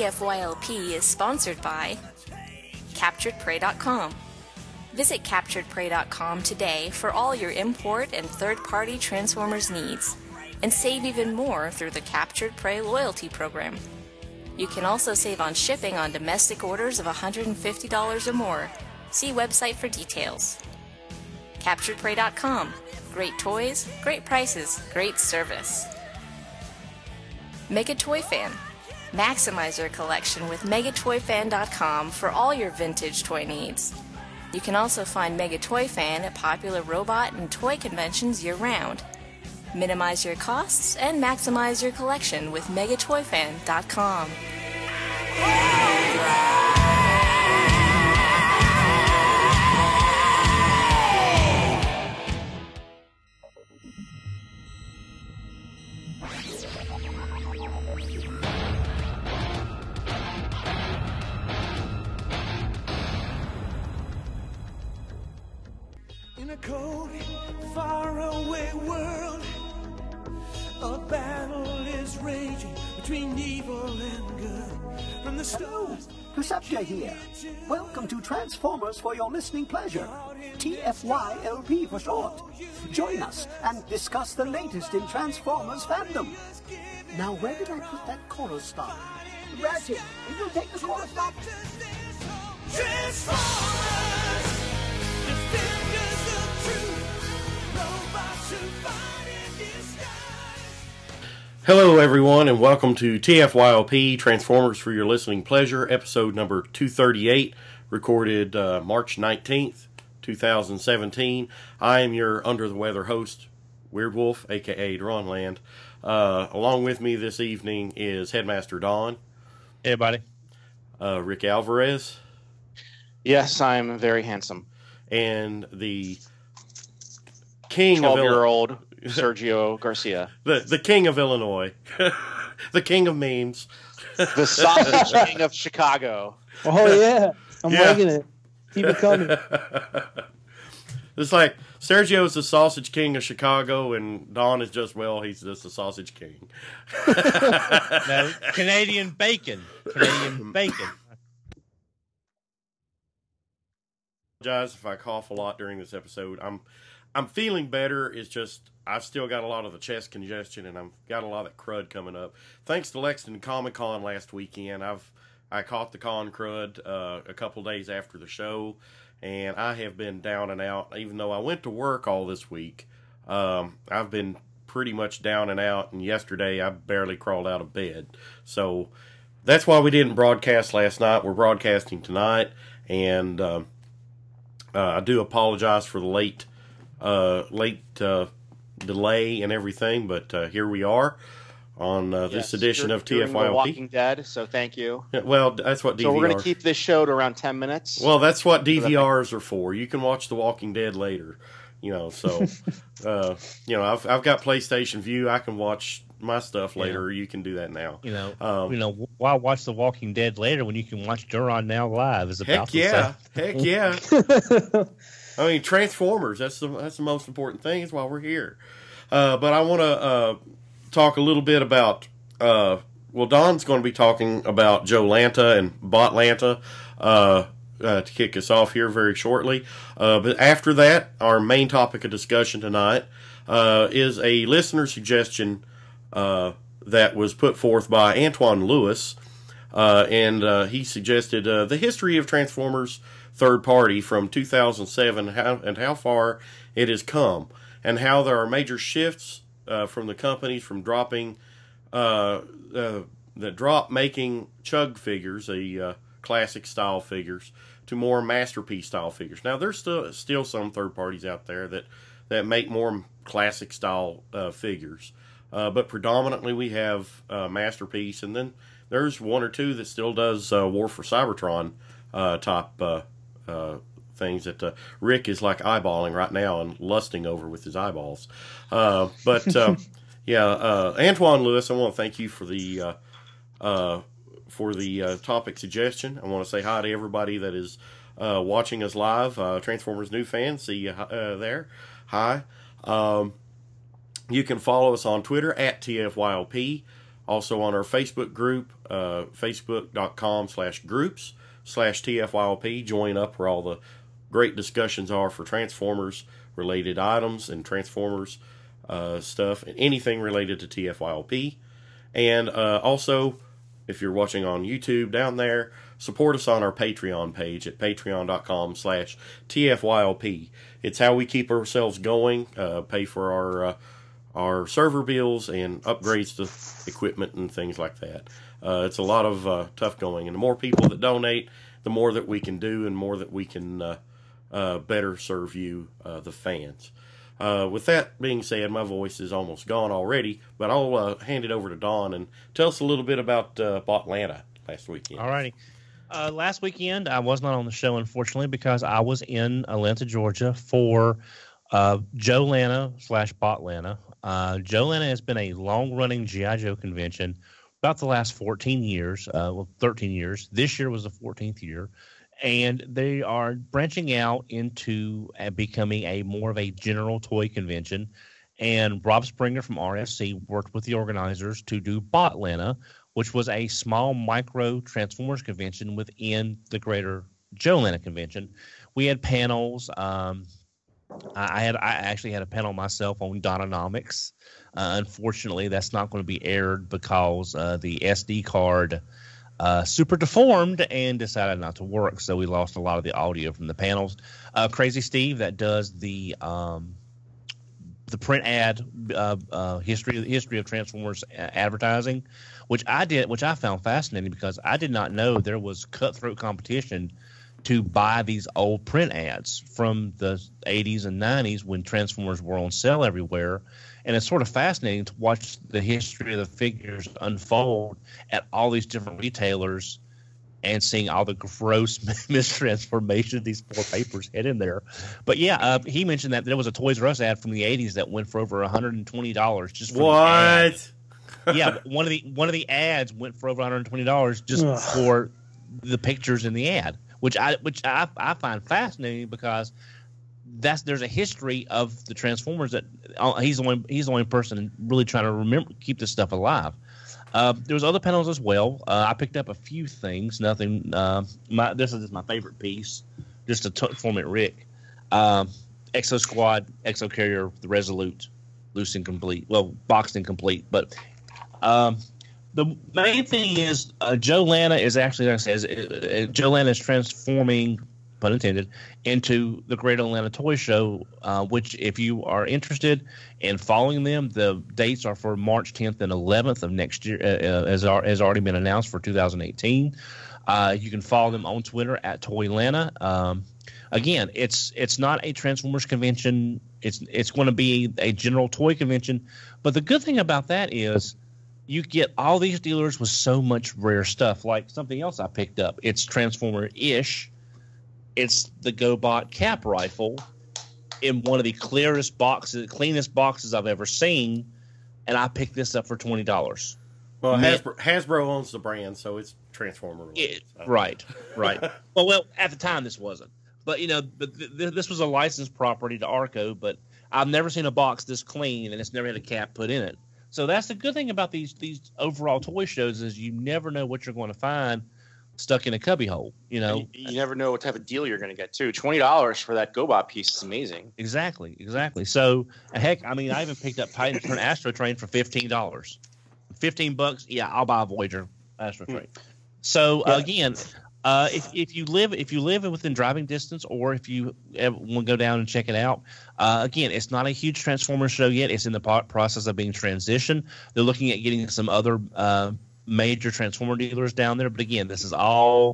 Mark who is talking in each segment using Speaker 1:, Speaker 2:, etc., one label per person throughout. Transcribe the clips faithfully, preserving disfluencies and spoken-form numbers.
Speaker 1: F Y L P is sponsored by Captured Prey dot com. Visit Captured Prey dot com today for all your import and third-party Transformers needs, and save even more through the Captured Prey loyalty program. You can also save on shipping on domestic orders of one hundred fifty dollars or more. See website for details. Captured Prey dot com. Great toys, great prices, great service. Mega Toy Fan. Maximize your collection with Mega Toy Fan dot com for all your vintage toy needs. You can also find Mega Toy Fan at popular robot and toy conventions year-round. Minimize your costs and maximize your collection with Mega Toy Fan dot com.
Speaker 2: In a cold, faraway world, a battle is raging between evil and good. From the stone.
Speaker 3: Perceptia here. Welcome to Transformers for your listening pleasure. T F Y L P for short. Join us and discuss the latest in Transformers fandom. Now, where did I put that chorus stop? Ratchet, will you take the chorus stop?
Speaker 2: Transformers, defenders of truth, robots who fight in disguise.
Speaker 4: Hello, everyone, and welcome to T F Y L P, Transformers for Your Listening Pleasure, episode number two thirty-eight, recorded uh, March nineteenth, two thousand seventeen. I am your under-the-weather host, Weird Wolf, a k a. Dronland. Uh, along with me this evening is Headmaster Don.
Speaker 5: Hey, everybody.
Speaker 4: Uh, Rick Alvarez.
Speaker 6: Yes, I'm very handsome.
Speaker 4: And the king of
Speaker 6: twelve-year-old Sergio Garcia.
Speaker 4: The the king of Illinois. The king of memes.
Speaker 6: The sausage king of Chicago.
Speaker 7: Oh, yeah. I'm
Speaker 4: Yeah.
Speaker 7: liking it. Keep it coming.
Speaker 4: It's like Sergio's the sausage king of Chicago, and Don is just, well, he's just the sausage king.
Speaker 5: No, Canadian bacon. Canadian bacon.
Speaker 4: Apologize if I cough a lot during this episode. I'm I'm feeling better. It's just I've still got a lot of the chest congestion, and I've got a lot of that crud coming up. Thanks to Lexington Comic Con last weekend, I've I caught the con crud uh, a couple days after the show, and I have been down and out. Even though I went to work all this week, um, I've been pretty much down and out. And yesterday, I barely crawled out of bed. So that's why we didn't broadcast last night. We're broadcasting tonight, and um, uh, I do apologize for the late. Uh, late uh, delay and everything, but uh, here we are on uh, this
Speaker 6: Yes,
Speaker 4: edition
Speaker 6: you're
Speaker 4: of T F Y L P.
Speaker 6: The Walking Dead, so thank you.
Speaker 4: Yeah, well, that's what D V R.
Speaker 6: So we're going to keep this show to around ten minutes.
Speaker 4: Well, that's what D V Rs are for. You can watch The Walking Dead later, you know. So, uh, you know, I've I've got PlayStation View. I can watch my stuff later.
Speaker 5: Yeah.
Speaker 4: You can do that now.
Speaker 5: You know,
Speaker 4: Um,
Speaker 5: you know, why watch The Walking Dead later when you can watch Duron Now live? Is about
Speaker 4: Heck
Speaker 5: to
Speaker 4: yeah,
Speaker 5: say.
Speaker 4: heck yeah. I mean, Transformers, that's the that's the most important thing, is why we're here. Uh, but I want to uh, talk a little bit about, uh, well, Don's going to be talking about Joe Lanta and Botlanta uh, uh, to kick us off here very shortly. Uh, but after that, our main topic of discussion tonight uh, is a listener suggestion uh, that was put forth by Antoine Lewis. Uh, and uh, he suggested uh, the history of Transformers third party from two thousand seven how, and how far it has come, and how there are major shifts uh, from the companies from dropping uh, uh, the drop making chug figures, the uh, classic style figures, to more masterpiece style figures. Now there's still still some third parties out there that that make more classic style uh, figures, uh, but predominantly we have uh, masterpiece, and then there's one or two that still does uh, War for Cybertron uh, top uh, uh, things that uh, Rick is like eyeballing right now and lusting over with his eyeballs. Uh, but uh, yeah, uh, Antoine Lewis, I want to thank you for the uh, uh, for the uh, topic suggestion. I want to say hi to everybody that is uh, watching us live. Uh, Transformers new fans, see you uh, there. Hi. Um, you can follow us on Twitter at T F Y L P. Also on our Facebook group, uh, facebook.com slash groups slash TFYLP. Join up where all the great discussions are for Transformers related items and Transformers uh, stuff and anything related to T F Y L P. And uh, also, if you're watching on YouTube down there, support us on our Patreon page at patreon.com slash TFYLP. It's how we keep ourselves going, uh, pay for our uh, our server bills and upgrades to equipment and things like that. Uh, it's a lot of uh, tough going. And the more people that donate, the more that we can do and more that we can uh, uh, better serve you, uh, the fans. Uh, with that being said, my voice is almost gone already, but I'll uh, hand it over to Don and tell us a little bit about uh, Botlanta last weekend.
Speaker 5: All righty. Uh, last weekend, I was not on the show, unfortunately, because I was in Atlanta, Georgia for uh, Joe Lana slash Botlanta. Uh, Joe Lana has been a long-running G I. Joe convention about the last fourteen years, uh, well, thirteen years. This year was the fourteenth year. And they are branching out into uh, becoming a more of a general toy convention. And Rob Springer from R S C worked with the organizers to do Botlanta, which was a small micro Transformers convention within the greater Joe Lana convention. We had panels. Um, I had I actually had a panel myself on Dononomics. Uh, unfortunately, that's not going to be aired because uh, the S D card Uh, super deformed and decided not to work, so we lost a lot of the audio from the panels. Uh, Crazy Steve, that does the um, the print ad uh, uh, history history of Transformers advertising, which I did, which I found fascinating because I did not know there was cutthroat competition to buy these old print ads from the eighties and nineties when Transformers were on sale everywhere. And it's sort of fascinating to watch the history of the figures unfold at all these different retailers and seeing all the gross mistransformation these poor papers had in there. But yeah, uh, he mentioned that there was a Toys R Us ad from the eighties that went for over one hundred twenty dollars just for
Speaker 4: what?
Speaker 5: The ad. Yeah, one of the one of the ads went for over one hundred twenty dollars just for the pictures in the ad, which I which I, I find fascinating because that's there's a history of the Transformers that uh, he's the only he's the only person really trying to remember keep this stuff alive. Uh, there was other panels as well. Uh, I picked up a few things. Nothing. Uh, my this is my favorite piece, just a t- form it Rick. Um, Exo Squad, Exo Carrier, the Resolute, loose and complete. Well, boxed and complete. But um, the main thing is uh, Joe Lana is actually, like I said, uh, Joe Lana is transforming, pun intended, into the Great Atlanta Toy Show, uh, which if you are interested in following them, the dates are for March tenth and eleventh of next year, uh, as are, has already been announced for two thousand eighteen. Uh, you can follow them on Twitter at Toylanta. Um, again, it's it's not a Transformers convention. It's it's going to be a general toy convention. But the good thing about that is you get all these dealers with so much rare stuff. Like something else I picked up. It's Transformer-ish. It's the GoBot cap rifle in one of the clearest boxes, cleanest boxes I've ever seen, and I picked this up for twenty dollars.
Speaker 4: Well, Hasbro, Hasbro owns the brand, so it's Transformer related.
Speaker 5: It,
Speaker 4: so.
Speaker 5: Right, right. well, well, at the time this wasn't, but you know, but th- th- this was a licensed property to Arco. But I've never seen a box this clean, and it's never had a cap put in it. So that's the good thing about these these overall toy shows is you never know what you're going to find stuck in a cubbyhole, you know.
Speaker 6: You, you never know what type of deal you're going to get too. Twenty dollars for that GoBot piece is amazing.
Speaker 5: Exactly, exactly. So heck, I mean, I even picked up Titan Turn Astro Train for fifteen dollars. Fifteen bucks, yeah, I'll buy a Voyager Astro Train. Hmm. So yeah. uh, again, uh, if if you live if you live within driving distance, or if you want to go down and check it out, uh, again, it's not a huge Transformers show yet. It's in the process of being transitioned. They're looking at getting some other Uh, major Transformer dealers down there, but again, this is all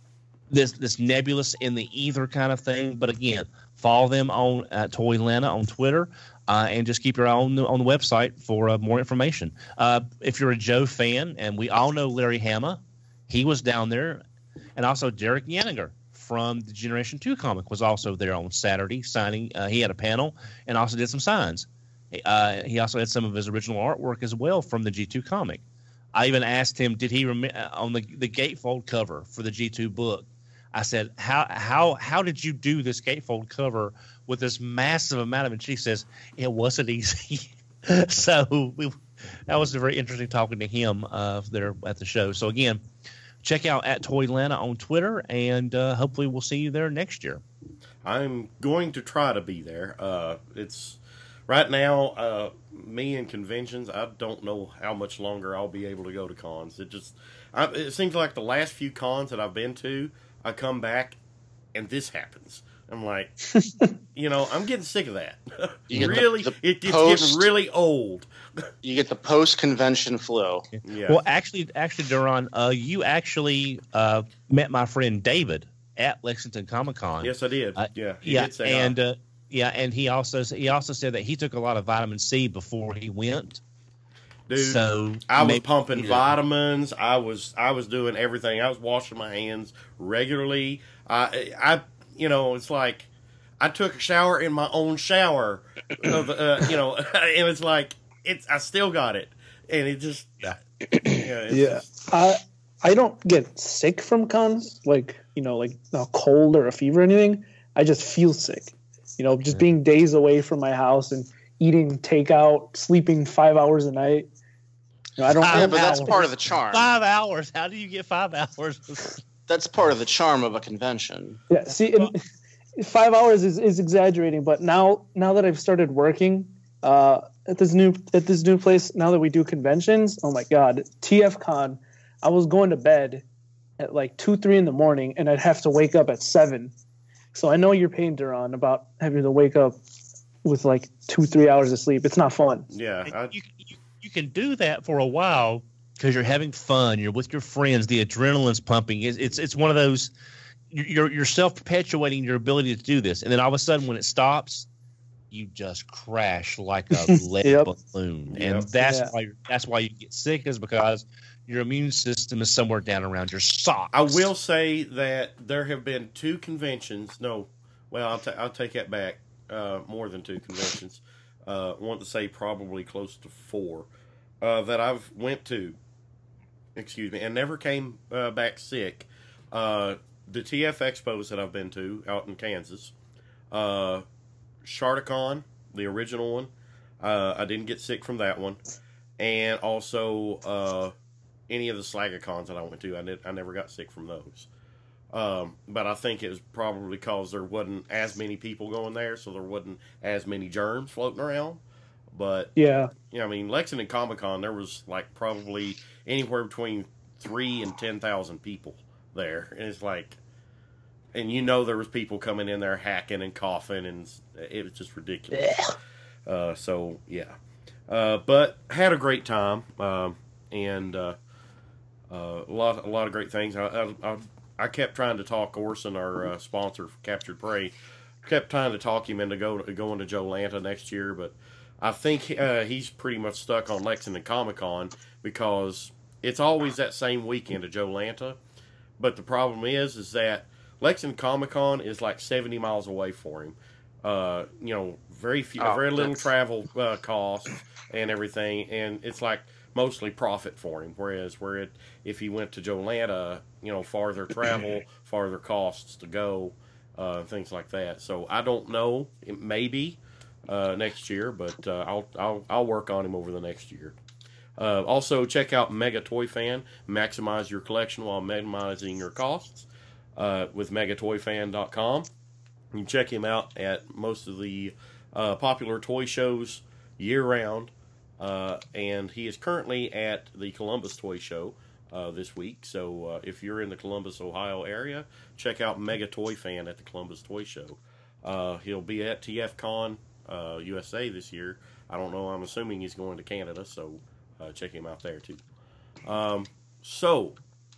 Speaker 5: this this nebulous in the ether kind of thing. But again, follow them on uh, Toylanta on Twitter, uh, and just keep your eye on the, on the website for uh, more information. Uh, if you're a Joe fan, and we all know Larry Hama, he was down there, and also Derek Yanniger from the Generation Two comic was also there on Saturday signing. Uh, he had a panel and also did some signs. Uh, he also had some of his original artwork as well from the G two comic. I even asked him, did he rem- on the the gatefold cover for the G two book? I said, how how how did you do this gatefold cover with this massive amount of it? She says it wasn't easy. So we that was very interesting talking to him uh, there at the show. So again, check out at Toylanta on Twitter, and uh, hopefully we'll see you there next year.
Speaker 4: I'm going to try to be there. Uh, it's right now, uh, me and conventions, I don't know how much longer I'll be able to go to cons. It just, I, it seems like the last few cons that I've been to, I come back and this happens. I'm like, you know, I'm getting sick of that. really,
Speaker 6: the, the
Speaker 4: it, it's
Speaker 6: post,
Speaker 4: getting really old.
Speaker 6: You get the post-convention flow.
Speaker 4: Yeah.
Speaker 5: Well, actually, actually, Duran, uh, you actually uh, met my friend David at Lexington Comic Con.
Speaker 4: Yes, I did.
Speaker 5: Uh,
Speaker 4: yeah, he
Speaker 5: yeah,
Speaker 4: did say
Speaker 5: and
Speaker 4: hi.
Speaker 5: uh, yeah, and he also he also said that he took a lot of vitamin C before he went.
Speaker 4: Dude,
Speaker 5: so
Speaker 4: I was
Speaker 5: maybe,
Speaker 4: pumping
Speaker 5: you know,
Speaker 4: vitamins. I was I was doing everything. I was washing my hands regularly. I I you know it's like I took a shower in my own shower. Of, uh, you know, and it's like it's I still got it, and it just yeah yeah. It's
Speaker 7: Yeah.
Speaker 4: just,
Speaker 7: I I don't get sick from cons, like you know, like a cold or a fever or anything. I just feel sick. You know, just being days away from my house and eating takeout, sleeping five hours a night. You know, I don't.
Speaker 6: Yeah,
Speaker 7: I don't
Speaker 6: but that's
Speaker 7: know.
Speaker 6: part of the charm.
Speaker 5: Five hours. How do you get five hours?
Speaker 6: That's part of the charm of a convention.
Speaker 7: Yeah, see, and five hours is, is exaggerating, but now now that I've started working uh, at this new at this new place, now that we do conventions, oh my god, T F Con, I was going to bed at like two, three in the morning, and I'd have to wake up at seven. So I know you're pain, Duran, about having to wake up with like two, three hours of sleep. It's not fun.
Speaker 4: yeah. I,
Speaker 5: you, you, you can do that for a while because you're having fun. You're with your friends. The adrenaline's pumping. It's it's, it's one of those. You're you're self perpetuating your ability to do this, and then all of a sudden, when it stops, you just crash like a lead
Speaker 7: Yep.
Speaker 5: balloon,
Speaker 4: Yep.
Speaker 5: and that's
Speaker 7: Yeah.
Speaker 5: why you're, that's why you get sick, is because your immune system is somewhere down around your socks.
Speaker 4: I will say that there have been two conventions. No, well, I'll, ta- I'll take that back. Uh, more than two conventions. Uh, I want to say probably close to four uh, that I've went to. Excuse me, and never came uh, back sick. Uh, the T F Expos that I've been to out in Kansas, uh, Sharticon, the original one. Uh, I didn't get sick from that one, and also uh, any of the Slagacons that I went to, I, did, I never got sick from those. Um, but I think it was probably because there wasn't as many people going there, so there wasn't as many germs floating around. But
Speaker 7: Yeah.
Speaker 4: you know, I mean, Lexington Comic Con, there was like probably anywhere between three and ten thousand people there, and it's like, and you know, there was people coming in there hacking and coughing, and it was just ridiculous. Uh, so yeah, uh, but had a great time, um, and uh, uh, a lot, a lot of great things. I, I, I, I kept trying to talk Orson, our uh, sponsor for Captured Prey, kept trying to talk him into go, going to Joe Lanta next year, but I think uh, he's pretty much stuck on Lexington Comic Con because it's always that same weekend of Joe Lanta. But the problem is, is that Lexington Comic Con is like seventy miles away for him. Uh, you know, very few,
Speaker 6: Oh,
Speaker 4: very little
Speaker 6: that's-
Speaker 4: travel uh, costs and everything, and it's like mostly profit for him. Whereas, where it, if he went to Joe Lanta, you know, farther travel, farther costs to go, uh, things like that. So I don't know. It may be uh, next year, but uh, I'll I'll I'll work on him over the next year. Uh, also, check out Mega Toy Fan. Maximize your collection while minimizing your costs uh, with mega toy fan dot com. You can check him out at most of the uh, popular toy shows year-round. Uh, and he is currently at the Columbus Toy Show uh, this week. So uh, if you're in the Columbus, Ohio area, check out Mega Toy Fan at the Columbus Toy Show. Uh, he'll be at T F Con uh, U S A this year. I don't know. I'm assuming he's going to Canada, so uh, check him out there too. Um, so,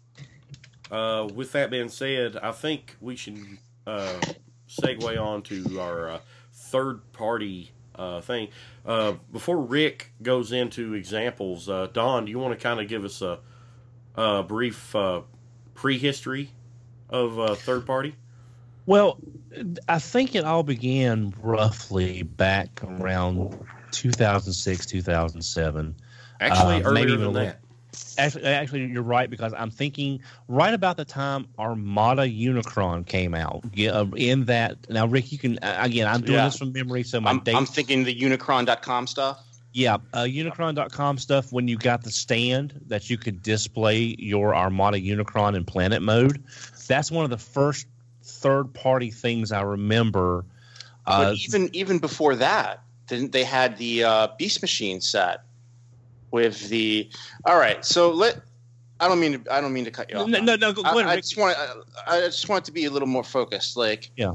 Speaker 4: uh, with that being said, I think we should uh, segue on to our uh, third-party uh, thing. Uh, before Rick goes into examples, uh, Don, do you want to kind of give us a, a brief uh, prehistory of uh, third-party?
Speaker 5: Well, I think it all began roughly back around two thousand six, two thousand seven.
Speaker 4: Actually,
Speaker 5: Uh,
Speaker 4: earlier
Speaker 5: maybe
Speaker 4: than
Speaker 5: even a little-
Speaker 4: that.
Speaker 5: Actually, actually, you're right, because I'm thinking right about the time Armada Unicron came out. Yeah, uh, in that now, Rick, you can uh, again. I'm doing
Speaker 6: Yeah.
Speaker 5: this from memory, so my
Speaker 6: I'm,
Speaker 5: date.
Speaker 6: I'm thinking the Unicron dot com stuff.
Speaker 5: Yeah, uh, Unicron dot com stuff. When you got the stand that you could display your Armada Unicron in planet mode, that's one of the first third-party things I remember. Uh,
Speaker 6: but even even before that, didn't they had the uh, Beast Machine set with the? All right, so let. I don't mean to. I don't mean to cut you off.
Speaker 5: No, no, no go, go
Speaker 6: I,
Speaker 5: ahead.
Speaker 6: I just want. I, I just want it to be a little more focused. Like,
Speaker 5: yeah,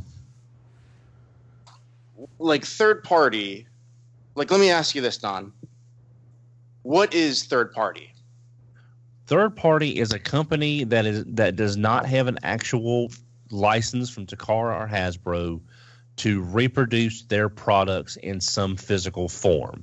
Speaker 6: like third party. Like, let me ask you this, Don. What is third party?
Speaker 5: Third party is a company that is that does not have an actual license from Takara or Hasbro to reproduce their products in some physical form.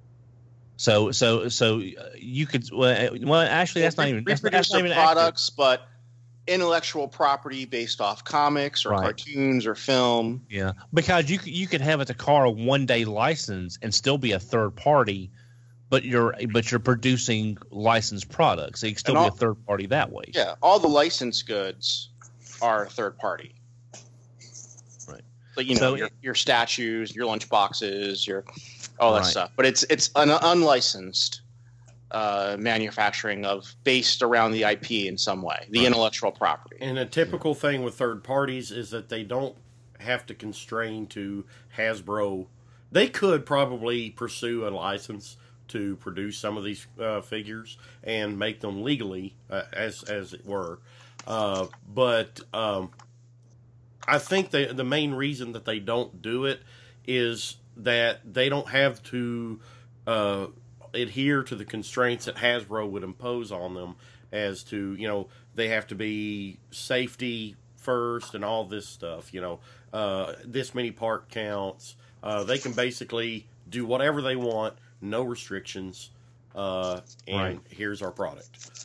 Speaker 5: So, so, so you could. Well, well actually, that's not even that's,
Speaker 6: reproduce
Speaker 5: that's not even
Speaker 6: their products, accurate. But intellectual property based off comics or right. cartoons or film.
Speaker 5: Yeah, because you you could have a Takara one day license and still be a third party, but you're but you're producing licensed products. So you can still all, be a third party that way.
Speaker 6: Yeah, all the licensed goods are third party.
Speaker 5: Right.
Speaker 6: Like, you know, so, your your statues, your lunch boxes, your all that right. stuff. But it's it's an unlicensed uh, manufacturing of based around the I P in some way, the right. intellectual property.
Speaker 4: And a typical thing with third parties is that they don't have to constrain to Hasbro. They could probably pursue a license to produce some of these uh, figures and make them legally, uh, as as it were. Uh, but um, I think the the main reason that they don't do it is that they don't have to uh, adhere to the constraints that Hasbro would impose on them, as to, you know, they have to be safety first and all this stuff, you know, uh, this many part counts. Uh, they can basically do whatever they want, no restrictions, uh, and right. here's our product.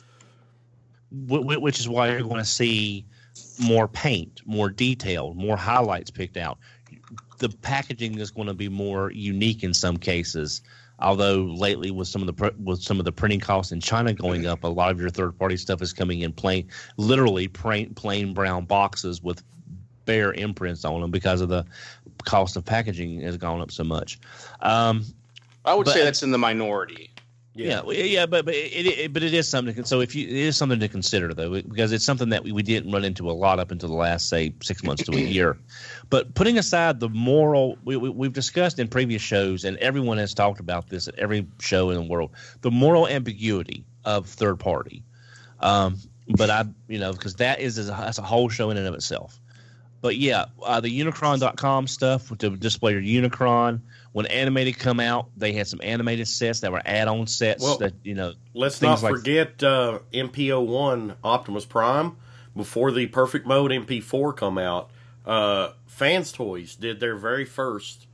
Speaker 5: Which is why you're going to see more paint, more detail, more highlights picked out. The packaging is going to be more unique in some cases. Although lately, with some of the with some of the printing costs in China going up, a lot of your third party stuff is coming in plain, literally plain, plain brown boxes with bare imprints on them because of the cost of packaging has gone up so much. Um,
Speaker 6: I would
Speaker 5: but,
Speaker 6: say that's in the minority.
Speaker 5: Yeah, yeah, yeah but but it, it but it is something. So if you it is something to consider though, because it's something that we, we didn't run into a lot up until the last say six months to a year. But putting aside the moral, we, we we've discussed in previous shows, and everyone has talked about this at every show in the world, the moral ambiguity of third party. Um, but I, you know, because that is a, that's a whole show in and of itself. But yeah, uh, the Unicron dot com stuff to display your Unicron. When Animated come out, they had some animated sets that were add-on sets.
Speaker 4: Well,
Speaker 5: that you know,
Speaker 4: let's not like forget uh, M P O one Optimus Prime. Before the Perfect Mode M P four come out, uh, Fans Toys did their very first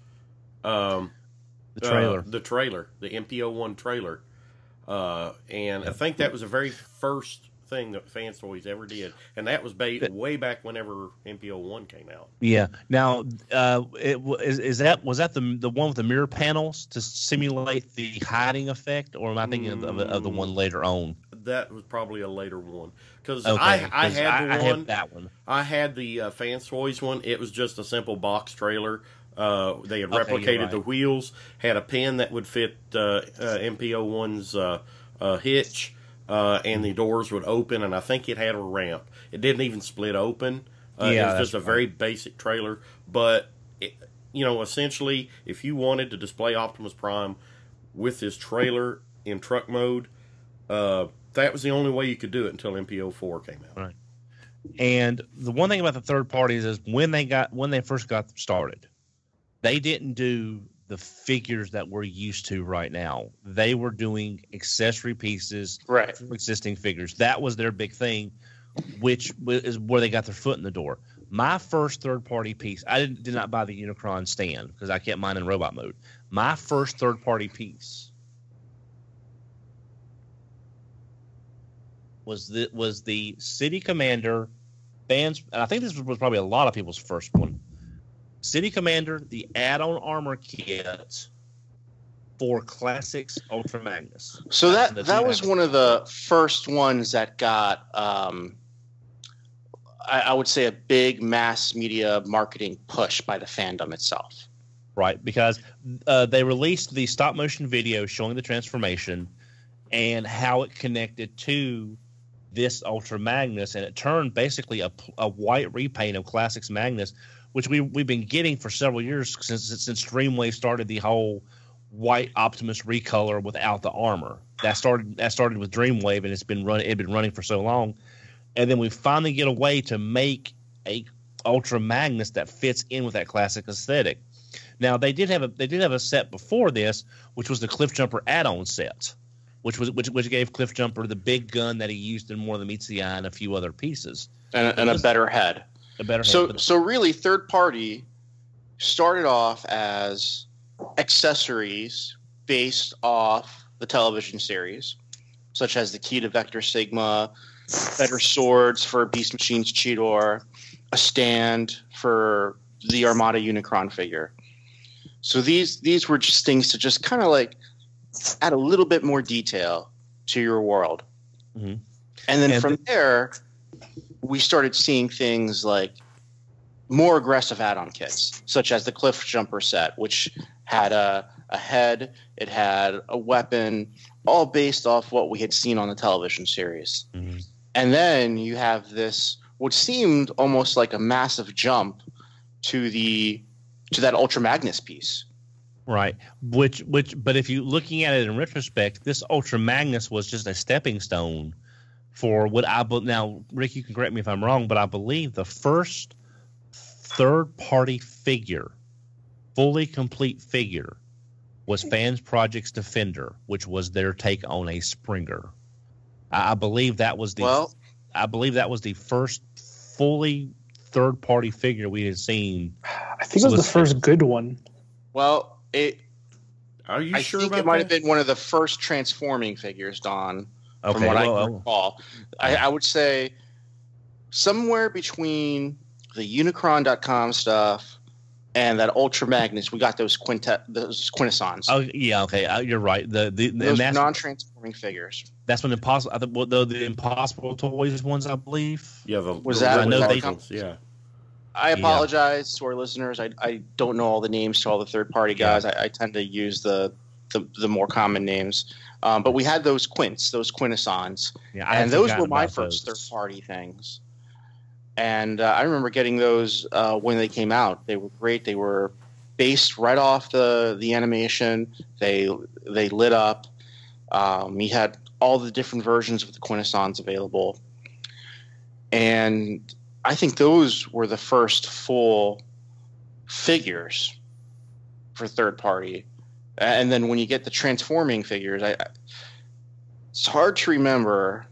Speaker 4: um,
Speaker 5: the trailer,
Speaker 4: uh, the trailer, the M P O one trailer, uh, and I think that was the very first thing that Fans Toys ever did, and that was ba- way back whenever M P O one came out.
Speaker 5: Yeah. Now, uh, it, is is that was that the the one with the mirror panels to simulate the hiding effect, or am I thinking mm, of, of, of the one later on?
Speaker 4: That was probably a later one because
Speaker 5: okay,
Speaker 4: I I had
Speaker 5: I,
Speaker 4: the
Speaker 5: I
Speaker 4: one.
Speaker 5: have that one.
Speaker 4: I had the uh, Fans Toys one. It was just a simple box trailer. Uh, they had
Speaker 5: okay,
Speaker 4: replicated
Speaker 5: right.
Speaker 4: the wheels, had a pin that would fit uh, uh, M P O one's uh, uh, hitch. Uh, and the doors would open, and I think it had a ramp. It didn't even split open. Uh,
Speaker 5: yeah,
Speaker 4: it was just a
Speaker 5: right.
Speaker 4: very basic trailer. But, it, you know, essentially, if you wanted to display Optimus Prime with this trailer in truck mode, uh, that was the only way you could do it until M P O four came out.
Speaker 5: Right. And the one thing about the third parties is when they got when they first got started, they didn't do the figures that we're used to right now. They were doing accessory pieces
Speaker 6: right.
Speaker 5: for existing figures. That was their big thing, which is where they got their foot in the door. My first third-party piece, I didn't, did not buy the Unicron stand because I kept mine in robot mode. My first third-party piece was the, was the City Commander bands, and I think this was probably a lot of people's first one. City Commander, the add-on armor kit for Classics Ultra Magnus.
Speaker 6: So that that was one of the first ones that got, um, I, I would say, a big mass media marketing push by the fandom itself.
Speaker 5: right? Because uh, they released the stop motion video showing the transformation and how it connected to this Ultra Magnus, and it turned basically a, a white repaint of Classics Magnus, which we we've been getting for several years since since Dreamwave started the whole white Optimus recolor without the armor. That started that started with Dreamwave, and it's been running. It had been running for so long, and then we finally get a way to make a Ultra Magnus that fits in with that classic aesthetic. Now they did have a they did have a set before this, which was the Cliffjumper add-on set, which was which which gave Cliffjumper the big gun that he used in More Than Meets the Eye and a few other pieces,
Speaker 6: and, and a better head.
Speaker 5: A better
Speaker 6: so
Speaker 5: head.
Speaker 6: so really, third party started off as accessories based off the television series, such as the key to Vector Sigma, better swords for Beast Machine's Cheetor, a stand for the Armada Unicron figure. So these these were just things to just kind of like add a little bit more detail to your world.
Speaker 5: Mm-hmm.
Speaker 6: And then
Speaker 5: and
Speaker 6: from
Speaker 5: th-
Speaker 6: there, we started seeing things like more aggressive add-on kits, such as the Cliffjumper set, which had a, a head, it had a weapon, all based off what we had seen on the television series.
Speaker 5: Mm-hmm.
Speaker 6: And then you have this, what seemed almost like a massive jump to the to that Ultra Magnus piece.
Speaker 5: Right. Which, which, but if you looking at it in retrospect, this Ultra Magnus was just a stepping stone for what I be- now, Rick, you can correct me if I'm wrong, but I believe the first third-party figure, fully complete figure, was Fans Project's Defender, which was their take on a Springer. I, I believe that was the.
Speaker 6: Well,
Speaker 5: I believe that was the first fully third-party figure we had seen.
Speaker 7: I think it was the first good one.
Speaker 6: Well, it.
Speaker 4: Are you
Speaker 6: I
Speaker 4: sure
Speaker 6: think
Speaker 4: about
Speaker 6: it might
Speaker 4: that?
Speaker 6: have been one of the first transforming figures, Don.
Speaker 5: Okay,
Speaker 6: from what
Speaker 5: well,
Speaker 6: I can recall, I, I would say somewhere between the Unicron dot com stuff and that Ultra Magnus, we got those quintet, those quintessons.
Speaker 5: Oh yeah, okay, uh, you're right. The the, the
Speaker 6: those
Speaker 5: that's,
Speaker 6: non-transforming figures.
Speaker 5: that's when Impossible. I think well, the, the Impossible Toys ones, I believe.
Speaker 4: Yeah, the,
Speaker 6: Was
Speaker 4: the
Speaker 6: that-
Speaker 5: I know they-
Speaker 4: originals, yeah.
Speaker 6: I apologize to our listeners. I, I don't know all the names to all the third-party guys. I, I tend to use the the, the more common names. Um, but we had those quints, those quintessons,
Speaker 5: Yeah, I had
Speaker 6: and those
Speaker 5: forgotten
Speaker 6: were my
Speaker 5: about
Speaker 6: first
Speaker 5: those.
Speaker 6: third-party things. And uh, I remember getting those uh, when they came out. They were great. They were based right off the, the animation. They they lit up. Um, we had all the different versions of the quintessons available. And I think those were the first full figures for third party. And then when you get the transforming figures, I, I it's hard to remember.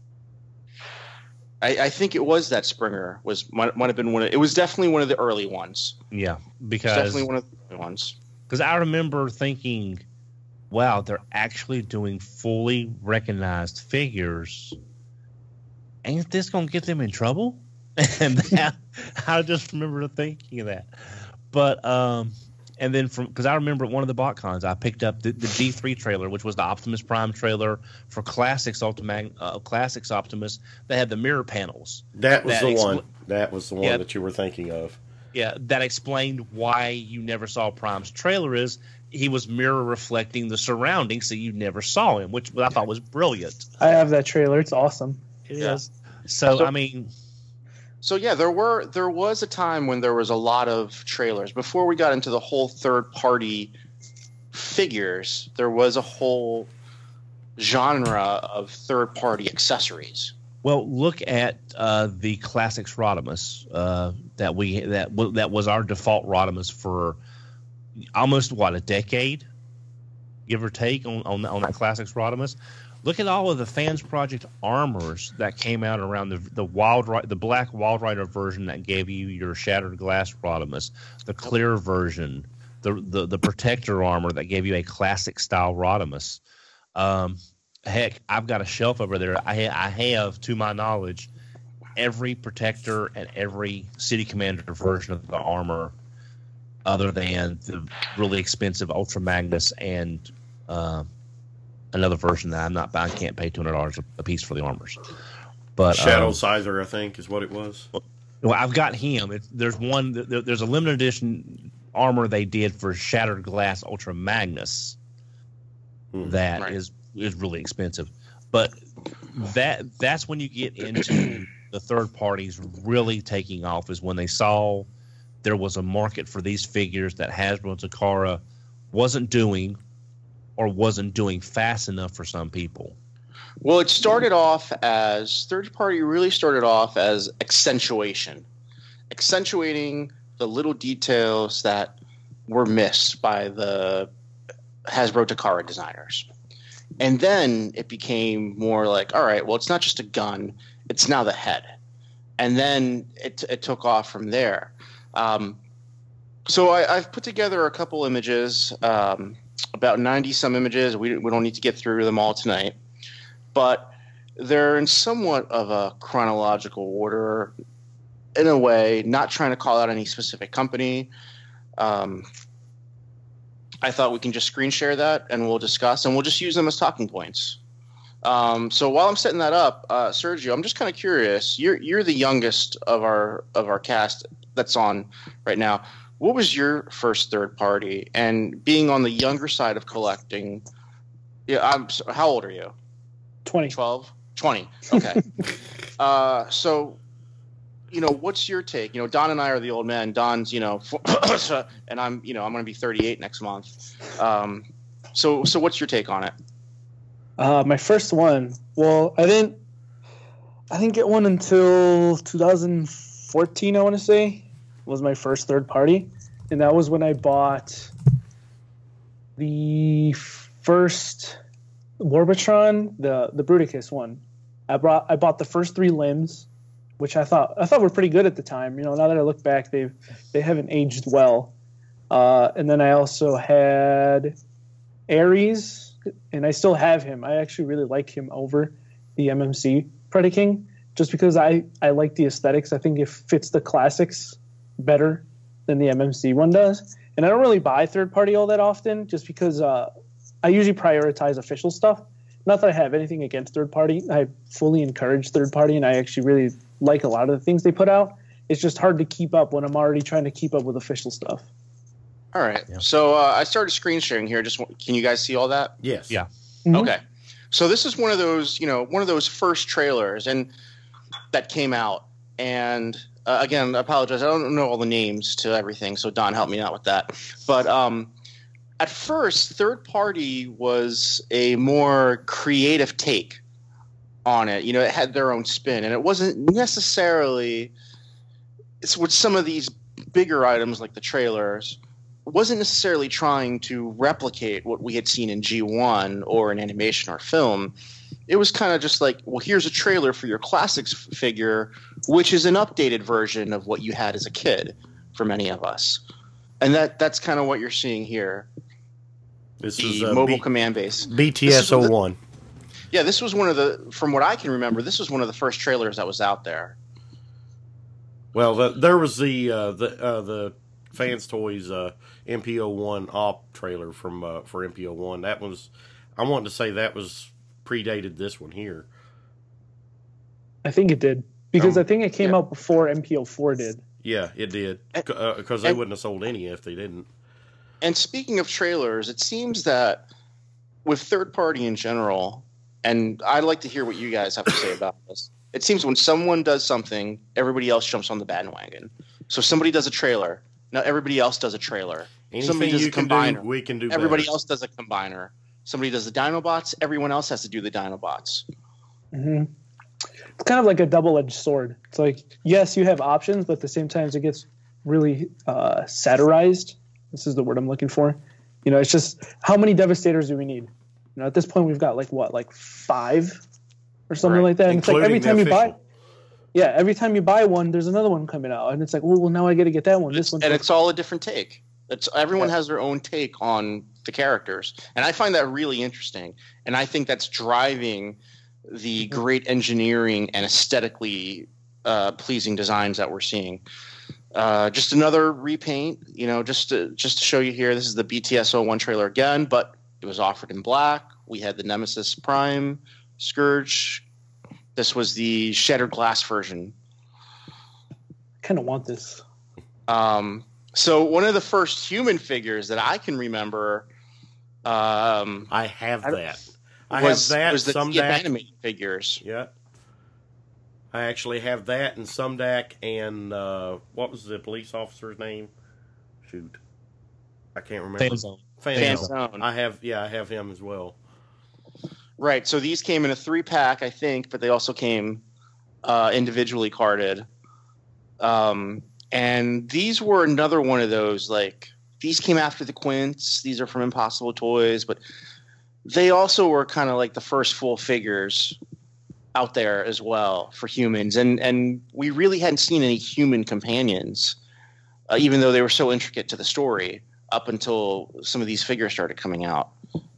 Speaker 6: I, I think it was that Springer was might, might have been one. Of, it was definitely one of the early ones.
Speaker 5: Yeah,
Speaker 6: It was
Speaker 5: because
Speaker 6: definitely one of the early ones.
Speaker 5: because I remember thinking, wow, they're actually doing fully recognized figures. Ain't this gonna get them in trouble? And that, I just remember thinking of that. But um, and then from because I remember at one of the BotCons, I picked up the, the G three trailer, which was the Optimus Prime trailer for Classics Ultimag, uh, Classics Optimus. They had the mirror panels.
Speaker 4: That was
Speaker 5: That
Speaker 4: the
Speaker 5: expl-
Speaker 4: one. That was the one
Speaker 5: Yeah.
Speaker 4: that you were thinking of.
Speaker 5: Yeah, that explained why you never saw Prime's trailer. Is he was mirror reflecting the surroundings, so you never saw him, which I thought was brilliant.
Speaker 7: I have that trailer. It's awesome.
Speaker 5: It
Speaker 6: Yeah.
Speaker 5: is. So,
Speaker 6: So-
Speaker 5: I mean,
Speaker 6: So yeah, there were there was a time when there was a lot of trailers before we got into the whole third party figures. There was a whole genre of third party accessories.
Speaker 5: well, look at uh, the Classics Rodimus uh, that we that w- that was our default Rodimus for almost what a decade, give or take on on, on that Classics Rodimus. Look at all of the Fans Project armors that came out around the the Wild Ri- the black Wild Rider version that gave you your Shattered Glass Rodimus, the clear version, the the, the Protector armor that gave you a classic style Rodimus. Um, heck, I've got a shelf over there. I ha- I have, to my knowledge, every Protector and every City Commander version of the armor, other than the really expensive Ultra Magnus and. Uh, Another version that I'm not, I can't pay two hundred dollars a piece for the armors. But
Speaker 4: Shadow
Speaker 5: um,
Speaker 4: Sizer, I think, is what it was.
Speaker 5: well, I've got him. It's, there's one. There, there's a limited edition armor they did for Shattered Glass Ultra Magnus.
Speaker 4: Hmm.
Speaker 5: That
Speaker 6: Right.
Speaker 5: is is really expensive, but that that's when you get into the third parties really taking off, is when they saw there was a market for these figures that Hasbro and Takara wasn't doing, or wasn't doing fast enough for some people.
Speaker 6: Well, it started off as third party. Really started off as accentuation, accentuating the little details that were missed by the Hasbro Takara designers. And then it became more like, all right, well, it's not just a gun, it's now the head. And then it, it took off from there. Um, so I, I've put together a couple images, um, about ninety some images. We, we don't need to get through them all tonight. But they're in somewhat of a chronological order, in a way, not trying to call out any specific company. Um, I thought we can just screen share that, and we'll discuss, and we'll just use them as talking points. Um, so while I'm setting that up, uh, Sergio, I'm just kind of curious. You're you're the youngest of our of our cast that's on right now. What was your first third party? And being on the younger side of collecting, yeah, I'm. How old are you?
Speaker 7: twenty.
Speaker 6: twelve? twenty. Okay. uh, so, you know, what's your take? You know, Don and I are the old men. Don's, you know, and I'm, you know, I'm going to be thirty-eight next month. Um, so, so what's your take on it?
Speaker 7: Uh, my first one. Well, I didn't. I didn't get one until two thousand fourteen. I want to say was my first third party, and that was when I bought the first Warbotron, the the Bruticus one. I brought I bought the first three limbs, which I thought I thought were pretty good at the time. You know, now that I look back, they they haven't aged well. Uh, and then I also had Ares, and I still have him. I actually really like him over the M M C Predaking, just because I I like the aesthetics. I think it fits the classics better than the M M C one does. And I don't really buy third party all that often, just because uh, I usually prioritize official stuff. Not that I have anything against third party. I fully encourage third party, and I actually really like a lot of the things they put out. It's just hard to keep up when I'm already trying to keep up with official stuff.
Speaker 6: All right.
Speaker 5: Yeah.
Speaker 6: So uh, I started screen sharing here. Just can you guys see all that?
Speaker 4: Yes.
Speaker 5: Yeah.
Speaker 7: Mhm.
Speaker 6: Okay. So this is one of those, you know, one of those first trailers and that came out. And uh, again, I apologize. I don't know all the names to everything, so Don, help me out with that. But um, at first, third party was a more creative take on it. You know, it had their own spin, and it wasn't necessarily. It's with some of these bigger items like the trailers. Wasn't necessarily trying to replicate what we had seen in G one or in animation or film. It was kind of just like, well, here's a trailer for your classics f- figure, which is an updated version of what you had as a kid for many of us. And that that's kind of what you're seeing here.
Speaker 4: This
Speaker 6: The
Speaker 4: is uh,
Speaker 6: mobile
Speaker 4: B-
Speaker 6: command base.
Speaker 4: B T S oh one.
Speaker 6: Yeah, this was one of the, from what I can remember, this was one of the first trailers that was out there.
Speaker 4: Well, the, there was the uh, the uh, the Fans Toys uh, M P oh one op trailer from uh, for M P oh one. That was, I wanted to say that was predated this one here.
Speaker 7: I think it did, because
Speaker 4: Um,
Speaker 7: I think it came
Speaker 6: yeah.
Speaker 7: out before M P oh four did.
Speaker 4: Yeah, it did,
Speaker 6: And-
Speaker 4: because they
Speaker 6: and-
Speaker 4: wouldn't have sold any if they didn't.
Speaker 6: And speaking of trailers, it seems that with third party in general, and I'd like to hear what you guys have to say about this. It seems when someone does something, everybody else jumps on the bandwagon. So somebody does a trailer, now everybody else does a trailer.
Speaker 4: Anything
Speaker 6: somebody does
Speaker 4: you
Speaker 6: a
Speaker 4: can
Speaker 6: combiner.
Speaker 4: do, we can do.
Speaker 6: Everybody
Speaker 4: better.
Speaker 6: else does a combiner. Somebody does the Dinobots, everyone else has to do the Dinobots.
Speaker 7: hmm It's kind of like a double-edged sword. It's like, yes, you have options, but at the same time, it gets really uh, satirized. This is the word I'm looking for. You know, it's just, how many Devastators do we need? You know, at this point, we've got like what, like five or something
Speaker 6: Right.
Speaker 7: like that. And it's like
Speaker 4: Including
Speaker 7: every
Speaker 4: the
Speaker 7: time you buy,
Speaker 4: official.
Speaker 7: yeah, every time you buy one, there's another one coming out, and it's like, well, well now I got to get that one. This one,
Speaker 6: And it's all a different take. It's everyone has their own take on the characters, and I find that really interesting. And I think that's driving the great engineering and aesthetically uh, pleasing designs that we're seeing. Uh, just another repaint, you know, just to, just to show you here. This is the B T S oh one trailer again, but it was offered in black. We had the Nemesis Prime Scourge. This was the Shattered Glass version.
Speaker 7: I kind of want this.
Speaker 6: Um, So one of the first human figures that I can remember, um,
Speaker 4: I have
Speaker 6: I
Speaker 4: that. I
Speaker 6: was,
Speaker 4: have that.
Speaker 6: was the
Speaker 4: some
Speaker 6: T F
Speaker 4: D A C.
Speaker 6: animated figures.
Speaker 4: Yeah. I actually have that and some D A C and uh, what was the police officer's name? Shoot, I can't remember.
Speaker 5: Fanzone.
Speaker 4: Fanzone.
Speaker 6: Fanzone.
Speaker 4: I have, yeah, I have him as well.
Speaker 6: Right. So these came in a three pack, I think, but they also came uh, individually carded. Um, and these were another one of those, like, these came after the Quints. These are from Impossible Toys, but they also were kind of like the first full figures out there as well for humans. And, and we really hadn't seen any human companions, uh, even though they were so intricate to the story up until some of these figures started coming out.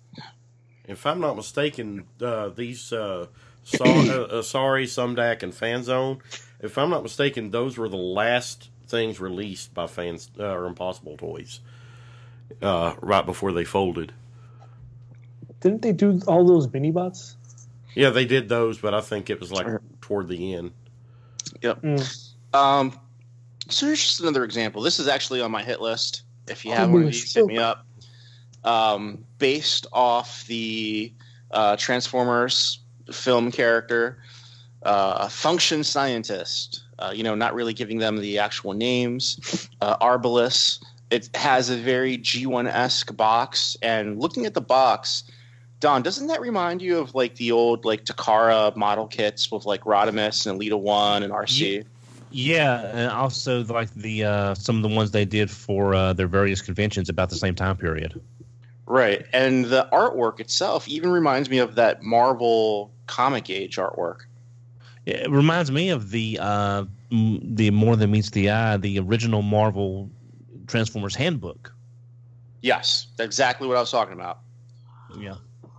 Speaker 4: If I'm not mistaken, uh, these uh, so- uh, uh, Sorry, Sumdac, and Fanzone, if I'm not mistaken, those were the last things released by Fans uh, or Impossible Toys uh, right before they folded.
Speaker 7: Didn't they do all those mini-bots?
Speaker 4: Yeah, they did those, but I think it was like toward the end.
Speaker 6: Yep.
Speaker 7: Mm.
Speaker 6: Um, so here's just another example. This is actually on my hit list. If you have
Speaker 7: Oh,
Speaker 6: one of
Speaker 7: it's
Speaker 6: these,
Speaker 7: so
Speaker 6: hit me up. Um, based off the uh, Transformers film character, uh, Function Scientist. Uh, you know, not really giving them the actual names. Uh, Arbalest. It has a very G one-esque box, and looking at the box, Don, doesn't that remind you of like the old like Takara model kits with like Rodimus and Elita One and R C?
Speaker 5: Yeah, and also like the uh, some of the ones they did for uh, their various conventions about the same time period.
Speaker 6: Right, and the artwork itself even reminds me of that Marvel comic age artwork.
Speaker 5: It reminds me of the uh, the More Than Meets the Eye, the original Marvel Transformers handbook.
Speaker 6: Yes, that's exactly what I was talking about.
Speaker 5: Yeah.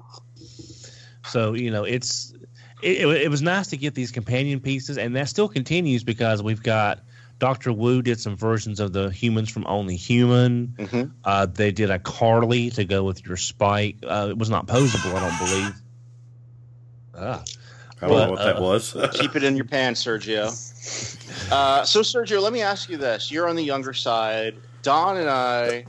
Speaker 5: So you know, it's it, it was nice to get these companion pieces, and that still continues because we've got Doctor Wu did some versions of the humans from Only Human.
Speaker 6: Mm-hmm.
Speaker 5: Uh, they did a Carly to go with your Spike. Uh, it was not posable, I don't believe. Ah.
Speaker 4: I don't
Speaker 5: But,
Speaker 4: know what that
Speaker 5: uh,
Speaker 4: was.
Speaker 6: Keep it in your pants, Sergio. Uh, so, Sergio, let me ask you this. You're on the younger side. Don and I,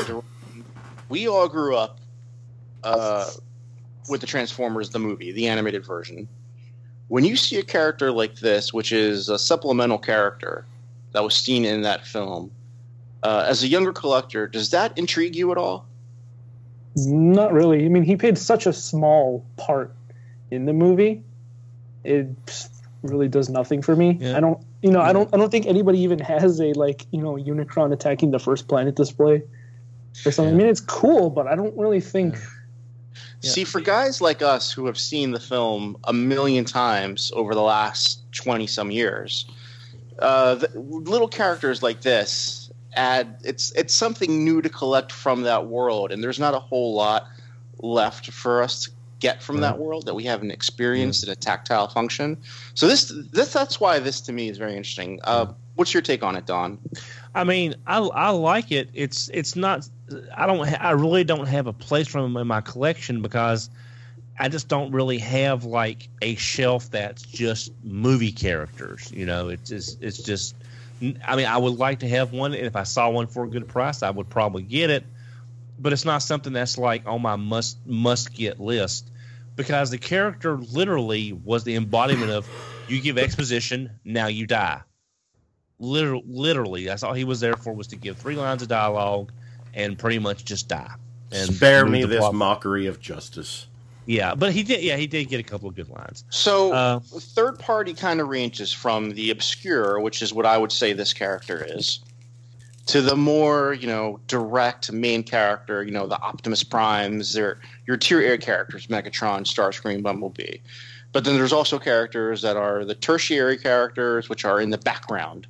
Speaker 6: we all grew up uh, with the Transformers, the movie, the animated version. When you see a character like this, which is a supplemental character that was seen in that film, uh, as a younger collector, does that intrigue you at all?
Speaker 7: Not really. I mean, he played such a small part in the movie. It really does nothing for me.
Speaker 5: Yeah.
Speaker 7: I don't, you know, I don't, I don't think anybody even has a like, you know, Unicron attacking the first planet display or something.
Speaker 5: Yeah.
Speaker 7: I mean, it's cool, but I don't really think.
Speaker 5: Yeah.
Speaker 6: See, for guys like us who have seen the film a million times over the last twenty some years, uh, the, little characters like this add it's it's something new to collect from that world, and there's not a whole lot left for us to get from that world that we haven't experienced in a tactile function. So this this that's why this to me is very interesting. Uh, what's your take on it, Don?
Speaker 5: I mean, I I like it. It's it's not. I don't. Ha- I really don't have a place for them in my collection because I just don't really have like a shelf that's just movie characters. You know, it's just it's just. I mean, I would like to have one, and if I saw one for a good price, I would probably get it. But it's not something that's like on my must must get list because the character literally was the embodiment of you give exposition, now you die. Literally, literally, that's all he was there for, was to give three lines of dialogue and pretty much just die. And
Speaker 4: Spare
Speaker 5: move
Speaker 4: me
Speaker 5: the
Speaker 4: this
Speaker 5: plot.
Speaker 4: mockery of justice.
Speaker 5: Yeah, but he did. Yeah, he did get a couple of good lines.
Speaker 6: So
Speaker 5: Uh,
Speaker 6: third party kind of ranges from the obscure, which is what I would say this character is, to the more, you know, direct main character, you know, the Optimus Primes, their your tier A characters, Megatron, Starscream, Bumblebee. But then there's also characters that are the tertiary characters, which are in the background.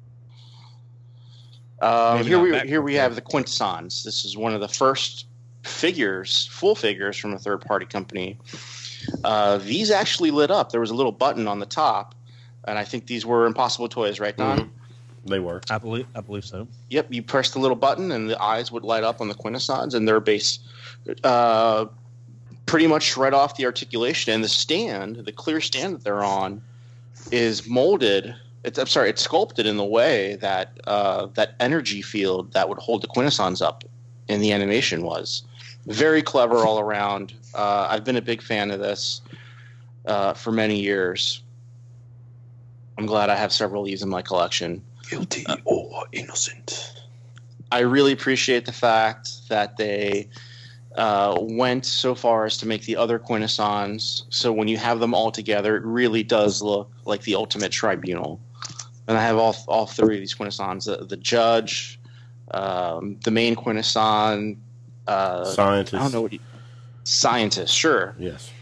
Speaker 6: Uh,
Speaker 5: Maybe
Speaker 6: here
Speaker 5: not
Speaker 6: we
Speaker 5: background,
Speaker 6: here we
Speaker 5: yeah.
Speaker 6: have the Quintessons. This is one of the first figures, full figures from a third party company. Uh, these actually lit up. There was a little button on the top, and I think these were Impossible Toys, right, Don?
Speaker 4: Mhm. They were.
Speaker 5: I believe. I believe so.
Speaker 6: Yep, you press the little button, and the eyes would light up on the Quintessons, and they're based uh, pretty much right off the articulation. And the stand, the clear stand that they're on, is molded it's I'm sorry, it's sculpted in the way that uh, that energy field that would hold the Quintessons up in the animation was. Very clever all around. Uh, I've been a big fan of this uh, for many years. I'm glad I have several of these in my collection.
Speaker 7: Guilty uh, or innocent.
Speaker 6: I really appreciate the fact that they uh, went so far as to make the other Quintessons, so when you have them all together, it really does look like the ultimate tribunal. And I have all all three of these Quintessons: the, the judge, um, the main Quintesson, uh,
Speaker 4: scientist.
Speaker 6: I don't know what you, scientist. Sure.
Speaker 4: Yes.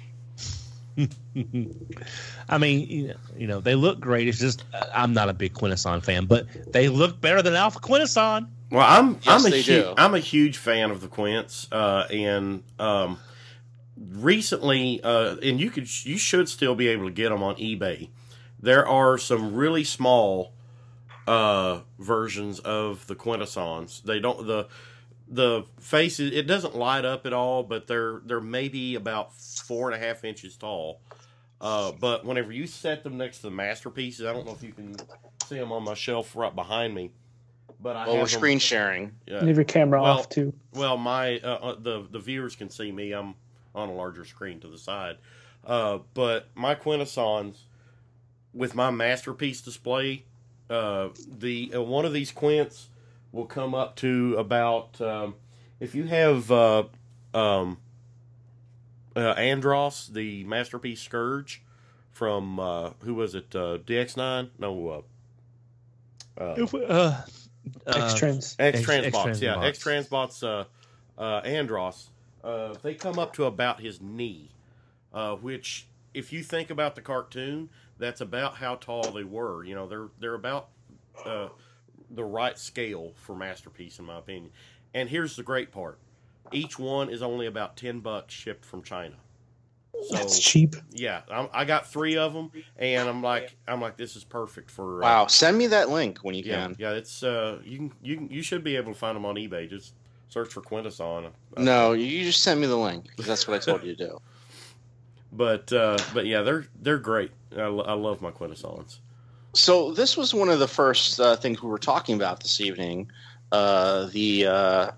Speaker 5: I mean, you know, you know, they look great. It's just uh, I'm not a big Quintesson fan, but they look better than Alpha Quintesson.
Speaker 4: Well, I'm
Speaker 6: Yes,
Speaker 4: I'm a
Speaker 6: they
Speaker 4: hu-
Speaker 6: do.
Speaker 4: I'm a huge fan of the Quints, uh, and um, recently, uh, and you could you should still be able to get them on eBay. There are some really small uh, versions of the Quintessons. They don't the the faces. It doesn't light up at all, but they're they're maybe about four and a half inches tall. Uh, but whenever you set them next to the masterpieces, I don't know if you can see them on my shelf right behind me. But I
Speaker 6: Well, we're
Speaker 4: have them-
Speaker 6: screen sharing.
Speaker 4: yeah.
Speaker 7: Leave your camera
Speaker 4: Well,
Speaker 7: off too.
Speaker 4: Well, my uh, uh, the the viewers can see me. I'm on a larger screen to the side, uh, but my Quintessons with my masterpiece display, uh, the uh, one of these Quints will come up to about um, if you have uh, um, uh, Andros, the masterpiece Scourge from uh, who was it? Uh, D X nine? No. Uh, uh,
Speaker 5: If, uh,
Speaker 7: X-Trans.
Speaker 4: X
Speaker 5: X-
Speaker 4: Transbots, yeah,
Speaker 5: X-Transbots.
Speaker 4: X Transbots, uh, uh, Andros. Uh, they come up to about his knee, uh, which, if you think about the cartoon, that's about how tall they were. You know, they're they're about uh, the right scale for Masterpiece, in my opinion. And here's the great part: each one is only about ten bucks shipped from China. So,
Speaker 7: That's cheap.
Speaker 4: yeah, I'm, I got three of them, and I'm like, I'm like, this is perfect for. Uh,
Speaker 6: Wow, send me that link when you
Speaker 4: Yeah,
Speaker 6: can.
Speaker 4: yeah, it's uh, you can you can, you should be able to find them on eBay. Just search for Quintesson. Uh,
Speaker 6: No, you just send me the link because that's what I told you to do.
Speaker 4: But uh, but yeah, they're they're great. I, lo- I love my Quintessons.
Speaker 6: So this was one of the first uh, things we were talking about this evening. Uh, the uh,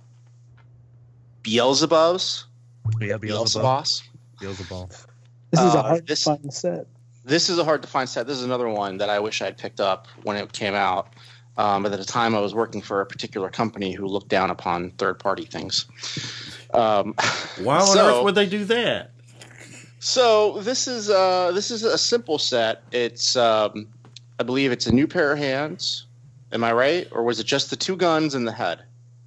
Speaker 6: Beelzebubs,
Speaker 5: yeah, Beelzebub.
Speaker 6: Beelzebubs.
Speaker 5: Beelzebub.
Speaker 7: This is
Speaker 6: Uh,
Speaker 7: a hard
Speaker 6: this-
Speaker 7: to find set.
Speaker 6: This is a hard to find set. This is another one that I wish I'd picked up when it came out. Um, but at the time, I was working for a particular company who looked down upon third-party things. Um,
Speaker 4: Why on
Speaker 6: so,
Speaker 4: earth would they do that?
Speaker 6: So this is uh, this is a simple set. It's um, I believe it's a new pair of hands. Am I right, or was it just the two guns and the head?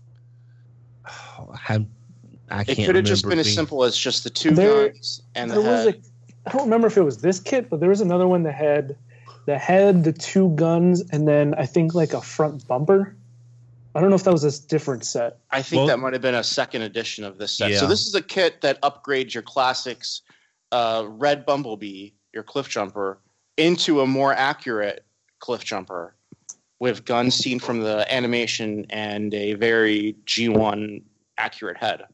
Speaker 5: I, I
Speaker 6: It
Speaker 5: can't
Speaker 6: could have just
Speaker 5: remember
Speaker 6: been as
Speaker 5: being-
Speaker 6: simple as just the two
Speaker 7: There-
Speaker 6: guns and the
Speaker 7: There was
Speaker 6: head.
Speaker 7: a, I don't remember if it was this kit, but there was another one that had the head, the two guns, and then I think like a front bumper. I don't know if that was a different set.
Speaker 6: I think
Speaker 5: Well-
Speaker 6: that might have been a second edition of this set.
Speaker 5: Yeah.
Speaker 6: So this is a kit that upgrades your classics uh, Red Bumblebee, your cliff jumper, into a more accurate cliff jumper with guns seen from the animation and a very G one accurate head.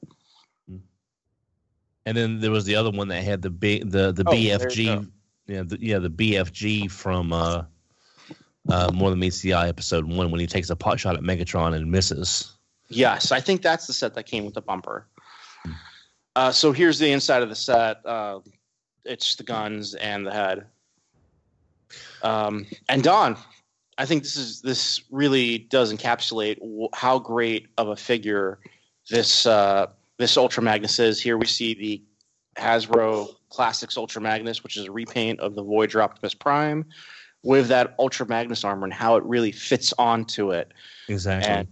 Speaker 5: And then there was the other one that had the B, the the
Speaker 6: Oh,
Speaker 5: B F
Speaker 6: there
Speaker 5: G,
Speaker 6: you go.
Speaker 5: yeah, the, yeah, the B F G from uh, uh, More Than Meets the Eye episode one when he takes a pot shot at Megatron and misses.
Speaker 6: Yes, I think that's the set that came with the bumper. Uh, so here's the inside of the set. Uh, it's the guns and the head. Um, and Don, I think this is this really does encapsulate w- how great of a figure this uh, this Ultra Magnus is. Here we see the Hasbro Classics Ultra Magnus, which is a repaint of the Voyager Optimus Prime, with that Ultra Magnus armor and how it really fits onto it.
Speaker 5: Exactly.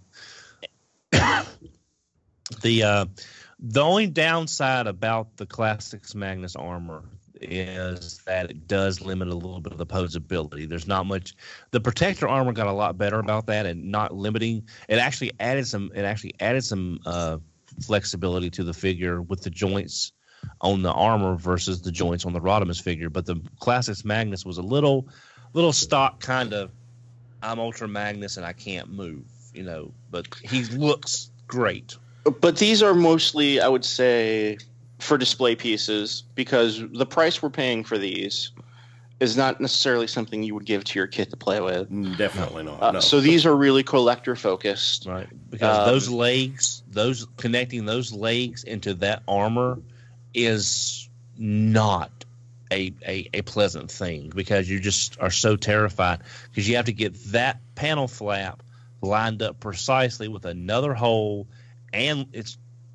Speaker 5: the uh, the only downside about the Classics Magnus armor is that it does limit a little bit of the posability. There's not much. The Protector armor got a lot better about that and not limiting. It actually added some. It actually added some uh, flexibility to the figure with the joints on the armor versus the joints on the Rodimus figure. But the Classics Magnus was a little, little stock kind of. I'm Ultra Magnus and I can't move, you know. But he looks great.
Speaker 6: But these are mostly, I would say, for display pieces because the price we're paying for these is not necessarily something you would give to your kid to play with.
Speaker 4: Definitely not.
Speaker 6: Uh,
Speaker 4: no.
Speaker 6: So these are really collector focused,
Speaker 5: right? Because
Speaker 6: um,
Speaker 5: those legs, those connecting those legs into that armor, is not a, a a pleasant thing, because you just are so terrified, because you have to get that panel flap lined up precisely with another hole, and it's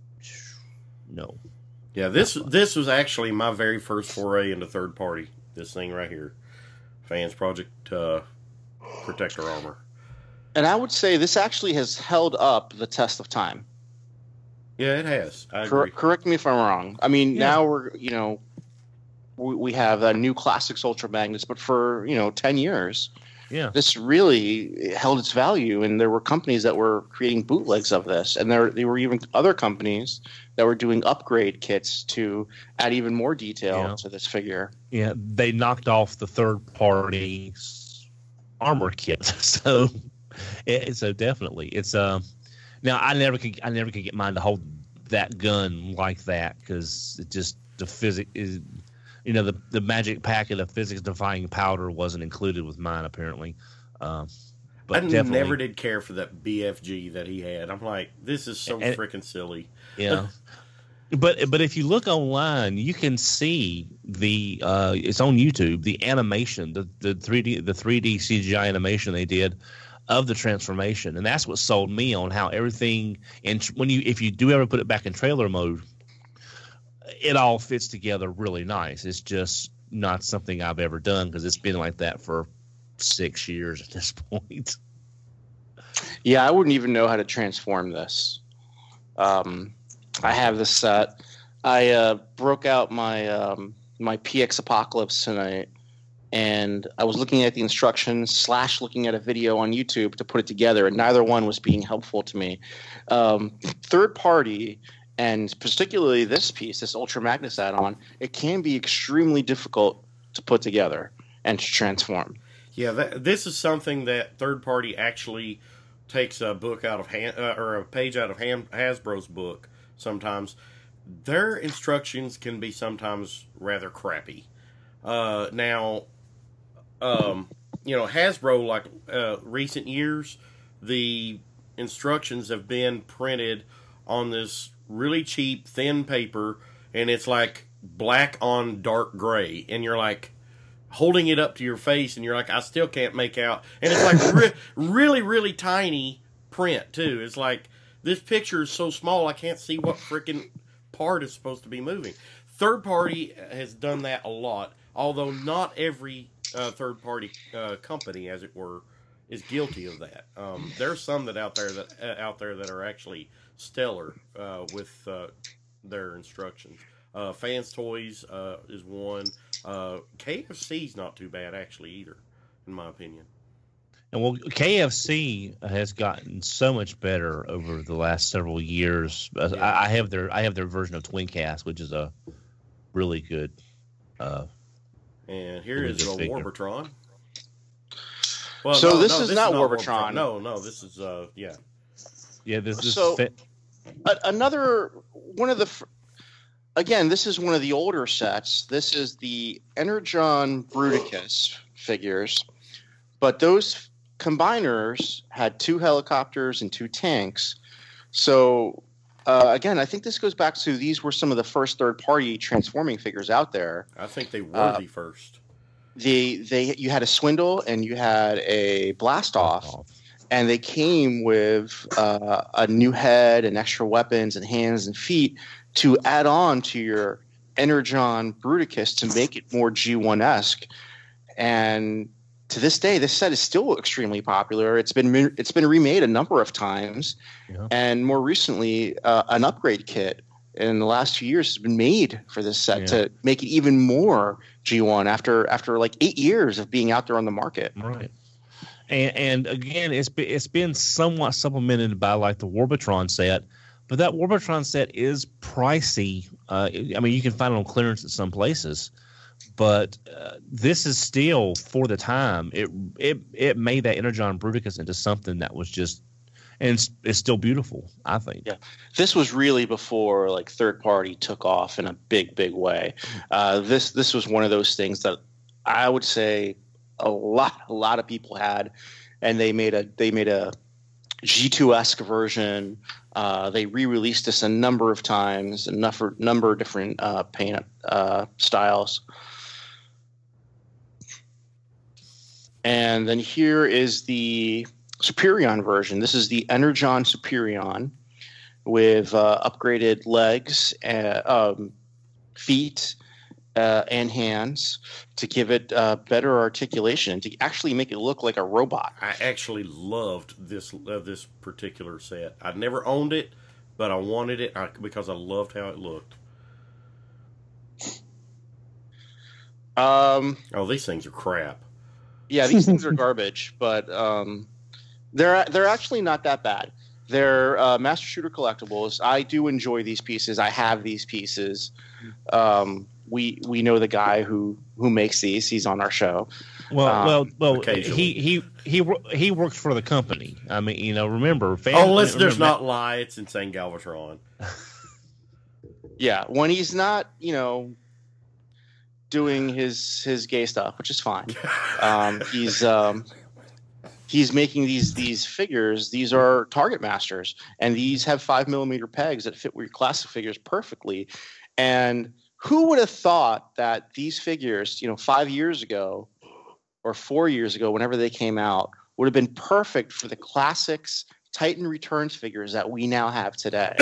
Speaker 5: no.
Speaker 4: Yeah, this this was actually my very first foray into third party. This thing right here, Fans Project uh, Protector Armor.
Speaker 6: And I would say this actually has held up the test of time.
Speaker 4: Yeah, it has. I
Speaker 6: Cor-
Speaker 4: agree.
Speaker 6: correct me if I'm wrong. I mean,
Speaker 5: Yeah.
Speaker 6: now we're, you know, we, we have uh, new Classics Ultra Magnets, but for, you know, ten years,
Speaker 5: Yeah.
Speaker 6: this really held its value. And there were companies that were creating bootlegs of this. And there, there were even other companies that were doing upgrade kits to add even more detail
Speaker 5: Yeah.
Speaker 6: to this figure.
Speaker 5: Yeah, they knocked off the third party armor kit. So, it, so definitely, it's um. Now I never could I never could get mine to hold that gun like that, because it just the physics is, you know, the the magic packet of physics defying powder wasn't included with mine apparently. Um, but
Speaker 4: I
Speaker 5: definitely,
Speaker 4: never did care for that B F G that he had. I'm like, this is so
Speaker 5: And-
Speaker 4: freaking silly.
Speaker 5: Yeah. But but if you look online, you can see the uh, it's on YouTube, the animation, the the three D the three D C G I animation they did of the transformation, and that's what sold me on how everything. And when you if you do ever put it back in trailer mode, it all fits together really nice. It's just not something I've ever done, because it's been like that for six years at this point.
Speaker 6: Yeah, I wouldn't even know how to transform this. Um, I have this set. I uh, broke out my um, my P X Apocalypse tonight, and I was looking at the instructions slash looking at a video on YouTube to put it together, and neither one was being helpful to me. Um, third party, and particularly this piece, this Ultra Magnus add-on, it can be extremely difficult to put together and to transform.
Speaker 4: Yeah, that, this is something that third party actually takes a book out of Han, uh, or a page out of Han, Hasbro's book. Sometimes their instructions can be sometimes rather crappy. Uh, now, um, you know, Hasbro, like uh, recent years, the instructions have been printed on this really cheap thin paper, and it's like black on dark gray, and you're like holding it up to your face, and you're like, I still can't make out. And it's like re- really, really tiny print too. It's like, this picture is so small, I can't see what freaking part is supposed to be moving. Third party has done that a lot, although not every uh, third party uh, company, as it were, is guilty of that. Um, there's some that out there that uh, out there that are actually stellar uh, with uh, their instructions. Uh, Fans Toys uh, is one. Uh, K F C's not too bad actually either, in my opinion.
Speaker 5: And well, K F C has gotten so much better over the last several years. Uh,
Speaker 4: Yeah.
Speaker 5: I, I have their I have their version of Twincast, which is a really good. Uh,
Speaker 4: And here
Speaker 5: Really
Speaker 4: is
Speaker 5: good
Speaker 4: a
Speaker 5: figure.
Speaker 4: Warbatron. Well,
Speaker 6: So this is not Warbatron.
Speaker 4: No, no, this is uh, yeah.
Speaker 5: yeah, this this
Speaker 6: So-
Speaker 5: fit,
Speaker 6: A- another one of the fr- again, this is one of the older sets. This is the Energon Bruticus figures, but those combiners had two helicopters and two tanks. So uh, again, I think this goes back to these were some of the first third-party transforming figures out there.
Speaker 4: I think they were
Speaker 6: Uh,
Speaker 4: the first.
Speaker 6: They they you had a Swindle and you had a Blast Off. And they came with uh, a new head and extra weapons and hands and feet to add on to your Energon Bruticus to make it more G one-esque. And to this day, this set is still extremely popular. It's been it's been remade a number of times,
Speaker 5: Yeah.
Speaker 6: and more recently, uh, an upgrade kit in the last few years has been made for this set
Speaker 5: Yeah.
Speaker 6: to make it even more G one after after like eight years of being out there on the market.
Speaker 5: Right. And, and again, it's been, it's been somewhat supplemented by like the Warbatron set, but that Warbatron set is pricey. Uh, I mean, you can find it on clearance at some places, but uh, this is still for the time. It it it made that Energon Bruticus into something that was just, and it's, it's still beautiful, I think.
Speaker 6: Yeah. This was really before like third party took off in a big, big way. Uh, this this was one of those things that I would say a lot, a lot of people had, and they made a they made a G two-esque version. Uh, they re-released this a number of times, a number, number of different uh, paint uh, styles. And then here is the Superion version. This is the Energon Superion with uh, upgraded legs, uh, um, feet, uh, and hands to give it uh, better articulation and to actually make it look like a robot.
Speaker 4: I actually loved this uh, this particular set. I never owned it, but I wanted it because I loved how it looked.
Speaker 6: Um,
Speaker 4: oh, these things are crap.
Speaker 6: Yeah, these things are garbage, but um, they're they're actually not that bad. They're uh, Master Shooter collectibles. I do enjoy these pieces. I have these pieces. Um, we we know the guy who, who makes these. He's on our show.
Speaker 5: Well,
Speaker 6: um,
Speaker 5: well, well. He he he he works for the company. I mean, you know, remember. Fans,
Speaker 4: oh, let's
Speaker 5: remember,
Speaker 4: not lie. It's Insane Galvatron.
Speaker 6: Yeah, when he's not, you know, doing his his gay stuff, which is fine. Um, he's um, he's making these these figures. These are Target Masters, and these have five millimeter pegs that fit with your classic figures perfectly. And who would have thought that these figures, you know, five years ago or four years ago, whenever they came out, would have been perfect for the classics Titan Returns figures that we now have today?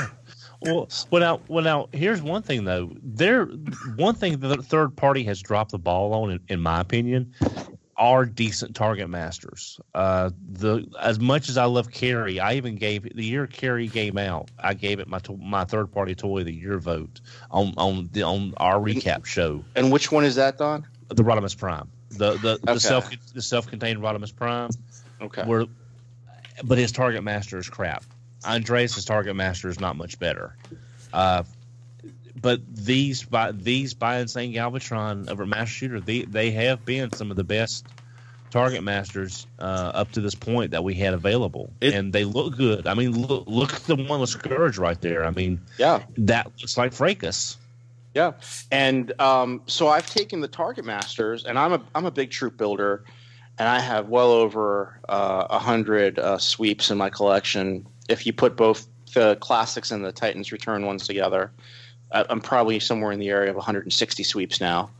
Speaker 5: Well, well now, well, now, here's one thing though. There, one thing the third party has dropped the ball on, in, in my opinion, are decent Target Masters. Uh, the as much as I love Carrie, I even gave the year Carrie came out, I gave it my to, my third party toy of the year vote on on the on our recap show.
Speaker 6: And which one is that, Don?
Speaker 5: The Rodimus Prime, the the,
Speaker 6: okay.
Speaker 5: the self the self contained Rodimus Prime.
Speaker 6: Okay.
Speaker 5: Where, but his Target Master is crap. Andreas' Target Master is not much better. Uh, but these by these by Insane Galvatron over Master Shooter, they they have been some of the best Target Masters uh, up to this point that we had available, it, and they look good. I mean, look look at the one with Scourge right there. I mean,
Speaker 6: yeah,
Speaker 5: that looks like Fracas.
Speaker 6: Yeah, and um, so I've taken the Target Masters, and I'm a I'm a big troop builder, and I have well over a uh, hundred uh, sweeps in my collection. If you put both the classics and the Titans Return ones together, I'm probably somewhere in the area of one hundred sixty sweeps now.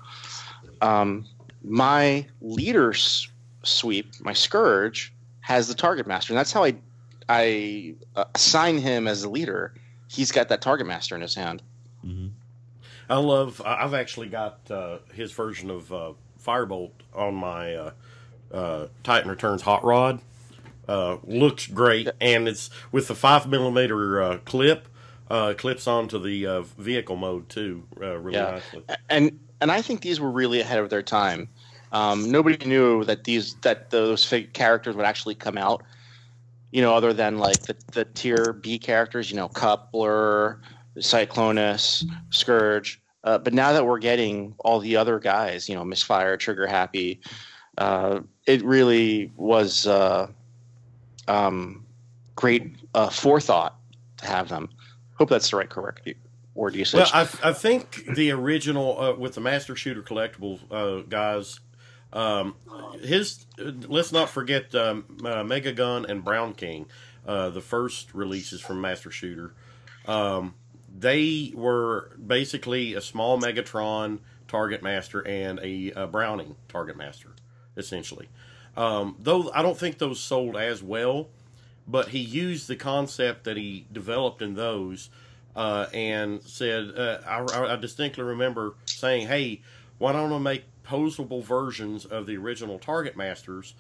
Speaker 6: Um, my leader's sweep, my Scourge, has the Target Master, and that's how I I uh, assign him as the leader. He's got that Target Master in his hand.
Speaker 5: Mm-hmm.
Speaker 4: I love. I've actually got uh, his version of uh, Firebolt on my uh, uh, Titan Returns Hot Rod. Uh, looks great, and it's with the five millimeter uh, clip. Uh, clips onto the uh, vehicle mode too, uh, really
Speaker 6: yeah.
Speaker 4: nicely.
Speaker 6: And and I think these were really ahead of their time. Um, nobody knew that these that those fig- characters would actually come out. You know, other than like the, the tier B characters, you know, Coupler, Cyclonus, Scourge. Uh, but now that we're getting all the other guys, you know, Misfire, Trigger Happy, uh, it really was uh, um, great uh, forethought to have them. Hope that's the right correct word usage.
Speaker 4: Well, I, I think the original uh, with the Master Shooter collectibles uh, guys, um, his uh, let's not forget um, uh, Mega Gun and Brown King, uh, the first releases from Master Shooter. Um, they were basically a small Megatron Target Master and a, a Browning Target Master, essentially. Um, though I don't think those sold as well. But he used the concept that he developed in those uh, and said, uh, I, I distinctly remember saying, hey, why don't I make posable versions of the original Target Masters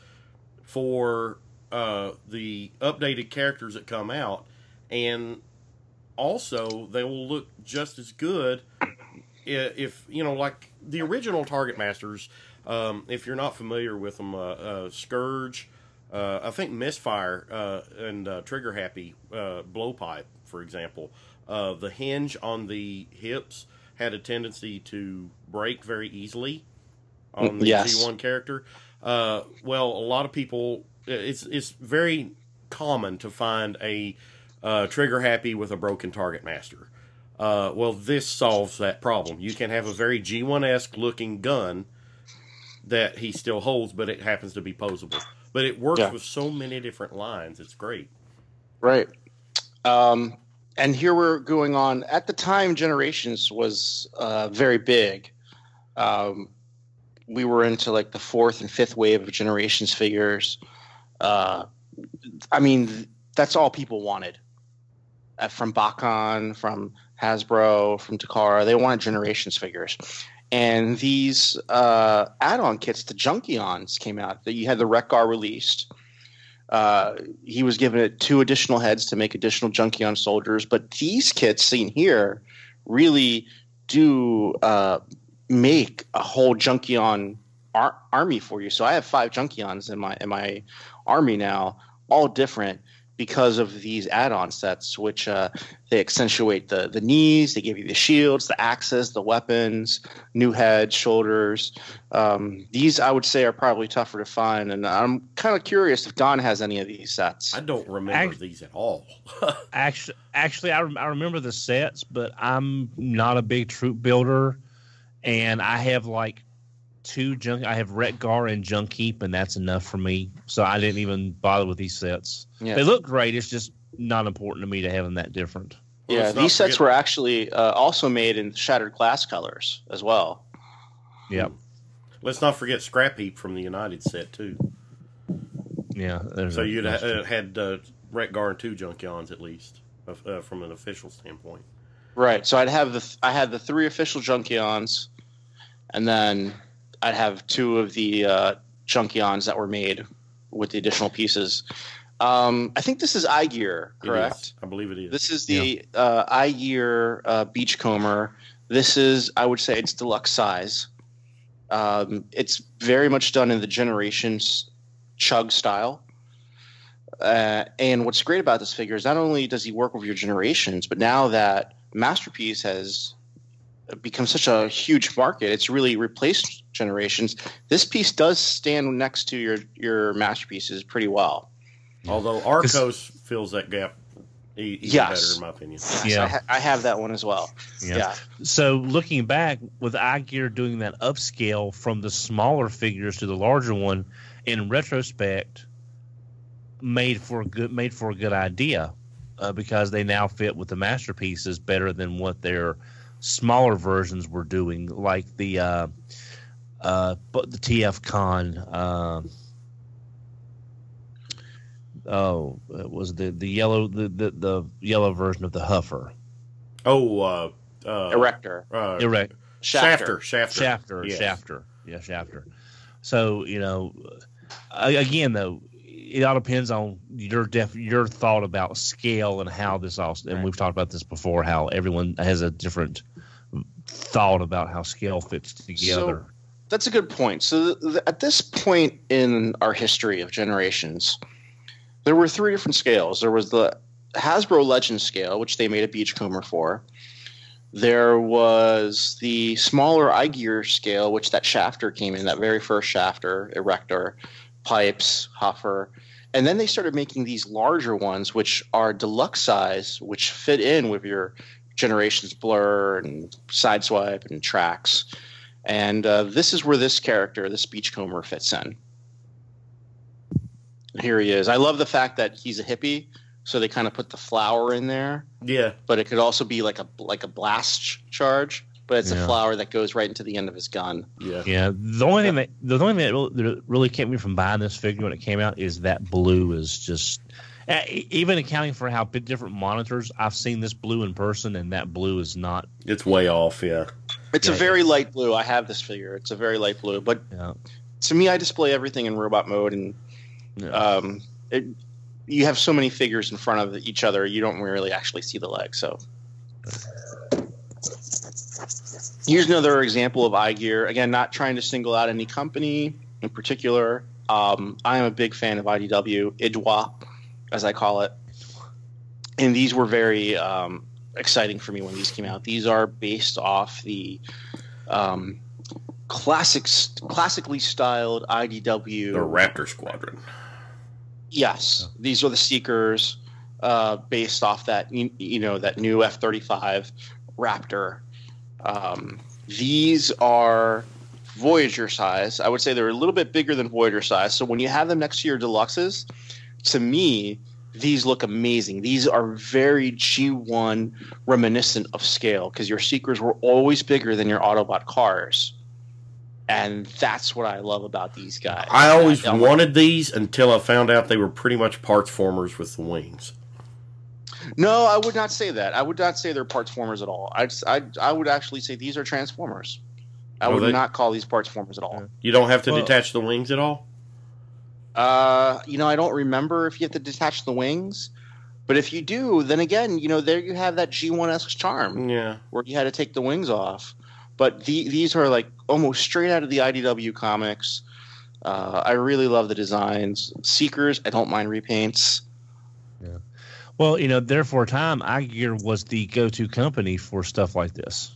Speaker 4: for uh, the updated characters that come out? And also, they will look just as good if, you know, like the original Target Masters, um, if you're not familiar with them, uh, uh, Scourge, Uh, I think Misfire uh, and uh, Trigger Happy uh, Blowpipe, for example, uh, the hinge on the hips had a tendency to break very easily on the
Speaker 6: yes.
Speaker 4: G one character. Uh, well, a lot of people, it's it's very common to find a uh, Trigger Happy with a broken Target Master. Uh, well, this solves that problem. You can have a very G one-esque looking gun that he still holds, but it happens to be posable. But it works
Speaker 6: Yeah.
Speaker 4: with so many different lines. It's great.
Speaker 6: Right. Um, and here we're going on. At the time, Generations was uh, very big. Um, we were into like the fourth and fifth wave of Generations figures. Uh, I mean, that's all people wanted. Uh, from Bakon, from Hasbro, from Takara, they wanted Generations figures. And these uh, add-on kits, the Junkions, came out. You had the Wreck-Gar released. Uh, he was given it two additional heads to make additional Junkion soldiers. But these kits seen here really do uh, make a whole Junkion ar- army for you. So I have five Junkions in my in my army now, all different, because of these add-on sets, which uh, they accentuate the the knees, they give you the shields, the axes, the weapons, new heads, shoulders. Um, these, I would say, are probably tougher to find, and I'm kind of curious if Don has any of these sets.
Speaker 4: I don't remember
Speaker 5: Act-
Speaker 4: these at all.
Speaker 5: Actually, actually, I, rem- I remember the sets, but I'm not a big troop builder, and I have like two junk. I have Wreck-Gar and Junkeep, and that's enough for me. So I didn't even bother with these sets.
Speaker 6: Yeah.
Speaker 5: They look great. It's just not important to me to have them that different.
Speaker 4: Well,
Speaker 6: Yeah,
Speaker 4: let's not
Speaker 6: these sets
Speaker 4: forget-
Speaker 6: were actually uh, also made in Shattered Glass colors as well.
Speaker 5: Yeah,
Speaker 4: Let's not forget Scrap Heap from the United set, too.
Speaker 5: yeah. there's
Speaker 4: So
Speaker 5: a-
Speaker 4: you'd ha- uh, had uh, Wreck-Gar and two Junkions at least, uh, uh, from an official standpoint.
Speaker 6: Right. So I'd have the th- I had the three official Junkions, and then I'd have two of the uh, Junkions that were made with the additional pieces. Um, I think this is iGear,
Speaker 4: It
Speaker 6: correct?
Speaker 4: is. I believe it is.
Speaker 6: This is the uh, iGear uh, Beachcomber. This is, I would say, it's deluxe size. Um, it's very much done in the Generations chug style. Uh, and what's great about this figure is not only does he work with your Generations, but now that Masterpiece has become such a huge market, it's really replaced Generations. This piece does stand next to your, your Masterpieces pretty well.
Speaker 4: Although Arcos fills that gap e- even
Speaker 6: Yes.
Speaker 4: better, in my opinion.
Speaker 5: Yeah.
Speaker 6: I, ha- I have that one as well.
Speaker 5: Yeah.
Speaker 6: Yeah.
Speaker 5: So looking back, with iGear doing that upscale from the smaller figures to the larger one, in retrospect, made for a good made for a good idea, uh, because they now fit with the Masterpieces better than what their smaller versions were doing, like the uh, uh, but the T F Con. Uh, oh, it was the the yellow the, the the yellow version of the Huffer.
Speaker 4: Oh, uh, uh,
Speaker 6: Erector.
Speaker 4: uh,
Speaker 5: Erect.
Speaker 4: Shafter.
Speaker 6: Shafter.
Speaker 4: Shafter.
Speaker 5: Shafter,
Speaker 4: Yes.
Speaker 5: Shafter, yeah, Shafter. So you know, uh, again though, it all depends on your def- your thought about scale and how this all. And we've talked about this before. How everyone has a different thought about how scale fits together.
Speaker 6: So, that's a good point. So th- th- at this point in our history of Generations, there were three different scales. There was the Hasbro Legend scale, which they made a Beachcomber for. There was the smaller iGear scale, which that Shafter came in, that very first Shafter, Erector, Pipes, Huffer. And then they started making these larger ones, which are deluxe size, which fit in with your Generations Blur and Sideswipe and Tracks. And uh, this is where this character, this Beachcomber, fits in. Here he is. I love the fact that he's a hippie, so they kind of put the flower in there.
Speaker 4: Yeah.
Speaker 6: But it could also be like a like a blast ch- charge, but it's
Speaker 5: Yeah.
Speaker 6: a flower that goes right into the end of his gun.
Speaker 4: Yeah.
Speaker 5: Yeah, the only thing that the only thing that really, that really kept me from buying this figure when it came out is that blue is just. uh, Even accounting for how bit different monitors, I've seen this blue in person, and that blue is not.
Speaker 4: It's way off, yeah.
Speaker 6: It's
Speaker 5: Yeah,
Speaker 6: a very light blue. I have this figure. It's a very light blue. But
Speaker 5: Yeah,
Speaker 6: to me, I display everything in robot mode, and
Speaker 5: yeah.
Speaker 6: um, it, you have so many figures in front of each other, you don't really actually see the leg. So here's another example of iGear. Again, not trying to single out any company in particular. Um, I am a big fan of I D W, I D W A, as I call it. And these were very um, exciting for me when these came out. These are based off the um, classic, classically styled I D W.
Speaker 4: The Raptor Squadron.
Speaker 6: Yes, these are the Seekers, uh, based off that you, you know that new F thirty-five Raptor. Um, these are Voyager size. I would say they're a little bit bigger than Voyager size. So when you have them next to your deluxes, to me, these look amazing. These are very G one reminiscent of scale because your Seekers were always bigger than your Autobot cars. And that's what I love about these guys.
Speaker 4: I always
Speaker 6: I,
Speaker 4: wanted these until I found out they were pretty much parts formers with the wings.
Speaker 6: No, I would not say that. I would not say they're parts formers at all. I'd, I'd, I would actually say these are Transformers. I
Speaker 4: Oh,
Speaker 6: would
Speaker 4: they-
Speaker 6: not call these parts formers at all.
Speaker 4: You don't have to
Speaker 5: Well-
Speaker 4: detach the wings at all?
Speaker 6: Uh, you know, I don't remember if you have to detach the wings. But if you do, then again, you know, there you have that G one-esque charm.
Speaker 4: Yeah.
Speaker 6: Where you had to take the wings off. But the, these are like almost straight out of the I D W comics. Uh, I really love the designs. Seekers, I don't mind repaints.
Speaker 5: Well, you know, there for a time, iGear was the go-to company for stuff like this.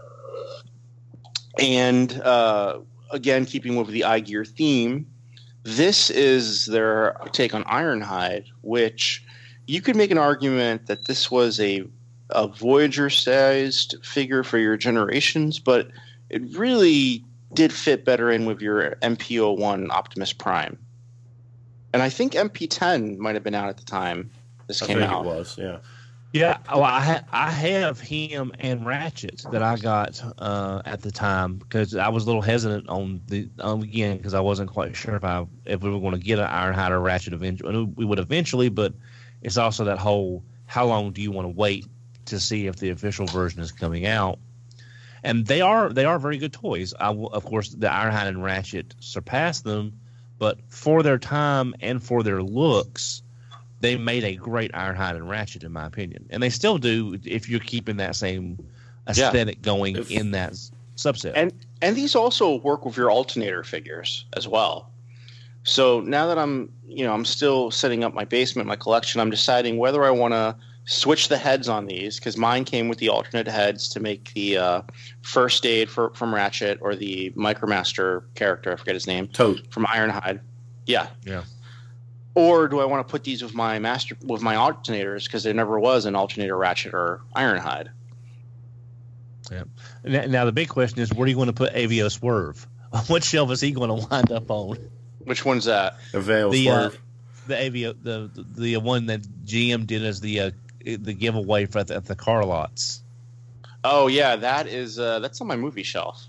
Speaker 6: And uh, again, keeping with the iGear theme, this is their take on Ironhide, which you could make an argument that this was a a Voyager-sized figure for your generations, but it really did fit better in with your M P zero one Optimus Prime. And I think M P ten might have been out at the time this
Speaker 4: I
Speaker 6: came
Speaker 4: think
Speaker 6: out.
Speaker 4: it was, yeah.
Speaker 5: Yeah, well, I ha- I have him and Ratchet that I got uh, at the time because I was a little hesitant on the um, again because I wasn't quite sure if I if we were going to get an Ironhide or Ratchet eventually. We would eventually, but it's also that whole how long do you want to wait to see if the official version is coming out? And they are they are very good toys. I will, of course, the Ironhide and Ratchet surpass them, but for their time and for their looks, they made a great Ironhide and Ratchet, in my opinion, and they still do if you're keeping that same aesthetic going
Speaker 4: If-
Speaker 5: in that s- subset.
Speaker 6: And and these also work with your alternator figures as well. So now that I'm, you know, I'm still setting up my basement, my collection, I'm deciding whether I want to switch the heads on these because mine came with the alternate heads to make the uh, first aid for, from Ratchet or the Micromaster character, I forget his name,
Speaker 4: Tote.
Speaker 6: from Ironhide. Yeah.
Speaker 5: Yeah.
Speaker 6: Or do I want to put these with my master with my alternators because there never was an alternator Ratchet or Ironhide.
Speaker 5: Yeah. Now, now the big question is, where do you want to put Avio Swerve? What shelf is he going to wind up on?
Speaker 6: Which one's that?
Speaker 4: Avail
Speaker 5: The uh,
Speaker 4: Swerve.
Speaker 5: the Avio the, the the one that G M did as the uh, the giveaway for the, at the car lots.
Speaker 6: Oh yeah, that is uh, that's on my movie shelf.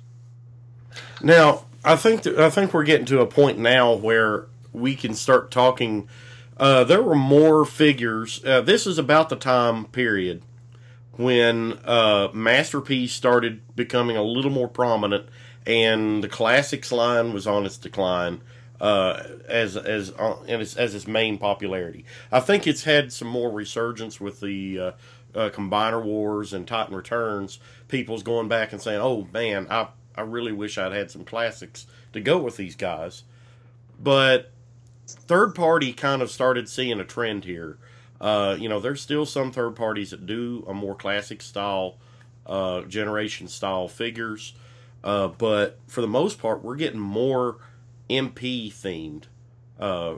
Speaker 4: Now, I think th- I think we're getting to a point now where we can start talking. Uh, there were more figures. Uh, this is about the time period when uh, Masterpiece started becoming a little more prominent, and the classics line was on its decline uh, as as uh, as, as its main popularity. I think it's had some more resurgence with the uh, uh, Combiner Wars and Titan Returns. People's going back and saying, "Oh man, I I really wish I'd had some classics to go with these guys." But third party kind of started seeing a trend here. Uh, you know, there's still some third parties that do a more classic style, uh, generation style figures. Uh, but for the most part, we're getting more M P themed, uh,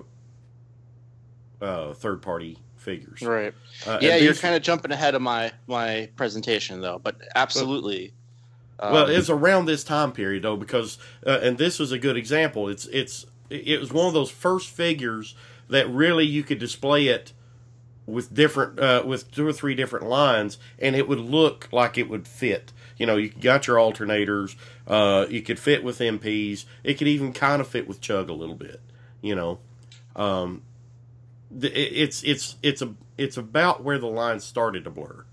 Speaker 4: uh, third party figures.
Speaker 6: Right.
Speaker 4: Uh,
Speaker 6: Yeah,
Speaker 4: and
Speaker 6: you're
Speaker 4: these-
Speaker 6: kind of jumping ahead of my my presentation though, but absolutely.
Speaker 4: Well,
Speaker 6: Um,
Speaker 4: it's around this time period though, because uh, and this was a good example. It's it's it was one of those first figures that really you could display it with different uh, with two or three different lines, and it would look like it would fit. You know, you got your alternators. Uh, you could fit with M Ps. It could even kind of fit with Chug a little bit. You know, um, the, it, it's it's it's a it's about where the lines started to blur.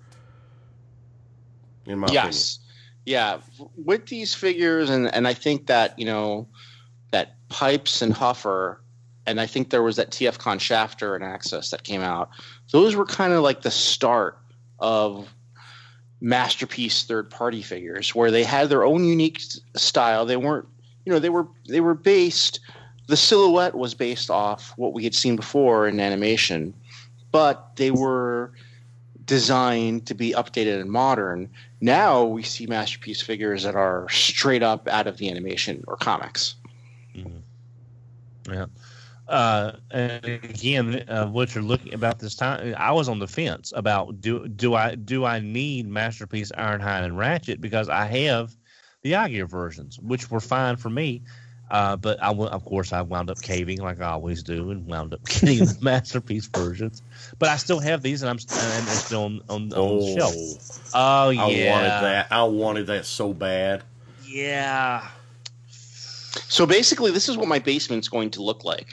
Speaker 4: In my
Speaker 6: yes. Yeah, with these figures, and, and I think that, you know, that Pipes and Huffer, and I think there was that T F Con Shafter and Axis that came out. Those were kind of like the start of Masterpiece third-party figures, where they had their own unique s- style. They weren't, you know, they were they were based. The silhouette was based off what we had seen before in animation, but they were designed to be updated and modern. Now we see Masterpiece figures that are straight up out of the animation or comics.
Speaker 5: Yeah. Uh, and again, uh, what you're looking about this time, I was on the fence about do do I do I need Masterpiece, Ironhide, and Ratchet, because I have the iGear versions, which were fine for me. Uh, but I, of course, I wound up caving like I always do, and wound up getting the Masterpiece versions. But I still have these, and I'm and they're still on, on,
Speaker 4: Oh,
Speaker 5: on the shelf. Oh yeah,
Speaker 4: I wanted that. I wanted that so bad.
Speaker 5: Yeah.
Speaker 6: So basically, this is what my basement's going to look like,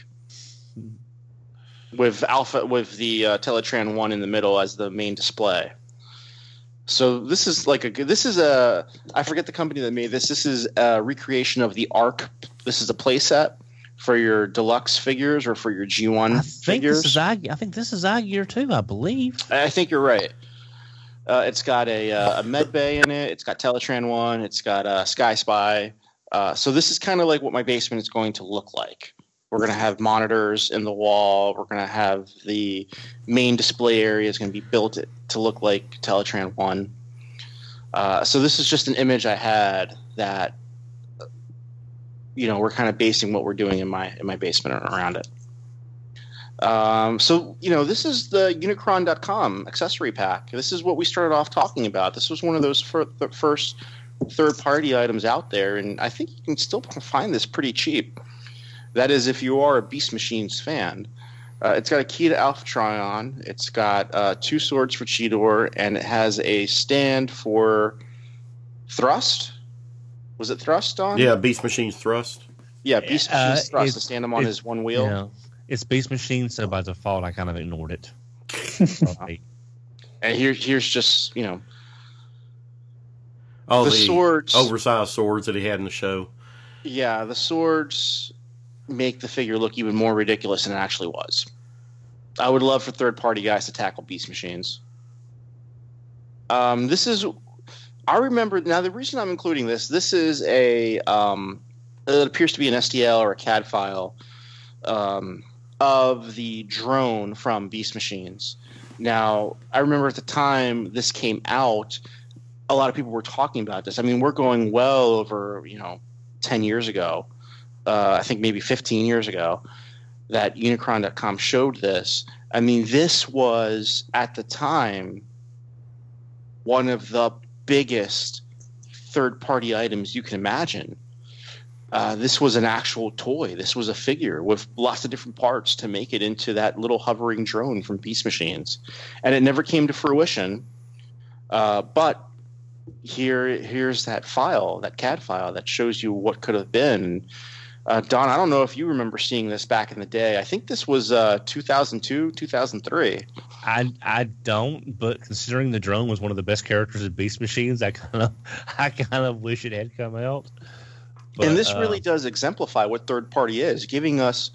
Speaker 6: with Alpha, with the uh, Teletran one in the middle as the main display. So this is like a this is a I forget the company that made this. This is a recreation of the Arc. This is a playset for your deluxe figures or for your G one
Speaker 5: I think
Speaker 6: figures.
Speaker 5: this is I, I think this is iGear too. I believe.
Speaker 6: I think you're right. Uh, it's got a, uh, a med bay in it. It's got Teletran one. It's got uh, Sky Spy. Uh, so this is kind of like what my basement is going to look like. We're going to have monitors in the wall. We're going to have the main display area is going to be built to look like Teletran one. Uh, so this is just an image I had that, you know, we're kind of basing what we're doing in my in my basement around it. Um, so, you know, this is the Unicron dot com accessory pack. This is what we started off talking about. This was one of those fir- the first third-party items out there, and I think you can still find this pretty cheap. That is, if you are a Beast Machines fan. Uh, it's got a key to Alpha Trion. It's got uh, two swords for Cheetor, and it has a stand for Thrust. Was it Thrust on?
Speaker 4: Yeah, Beast Machines Thrust.
Speaker 6: Yeah, Beast
Speaker 5: Uh,
Speaker 6: Machines Thrust.
Speaker 5: it's-
Speaker 6: To stand him on his one wheel.
Speaker 5: Yeah. It's Beast Machine, so by default, I kind of ignored it. Right.
Speaker 6: And here, here's just, you know,
Speaker 4: Oh,
Speaker 6: the
Speaker 4: the,
Speaker 6: swords.
Speaker 4: oversized swords that he had in the show.
Speaker 6: Yeah, the swords make the figure look even more ridiculous than it actually was. I would love for third-party guys to tackle Beast Machines. Um, this is, I remember, now the reason I'm including this, this is a, um, it appears to be an S T L or a C A D file um, of the drone from Beast Machines. Now, I remember at the time this came out, a lot of people were talking about this. I mean, we're going well over, you know, ten years ago. Uh, I think maybe fifteen years ago, that Unicron dot com showed this. I mean, this was, at the time, one of the biggest third-party items you can imagine. Uh, this was an actual toy. This was a figure with lots of different parts to make it into that little hovering drone from Beast Machines. And it never came to fruition. Uh, but here, here's that file, that C A D file that shows you what could have been. Uh, Don, I don't know if you remember seeing this back in the day. I think this was uh, two thousand two, two thousand three.
Speaker 5: I I don't, but considering the drone was one of the best characters in Beast Machines, I kind of I kind of wish it had come out. But,
Speaker 6: and this
Speaker 5: uh,
Speaker 6: really does exemplify what third party is, giving us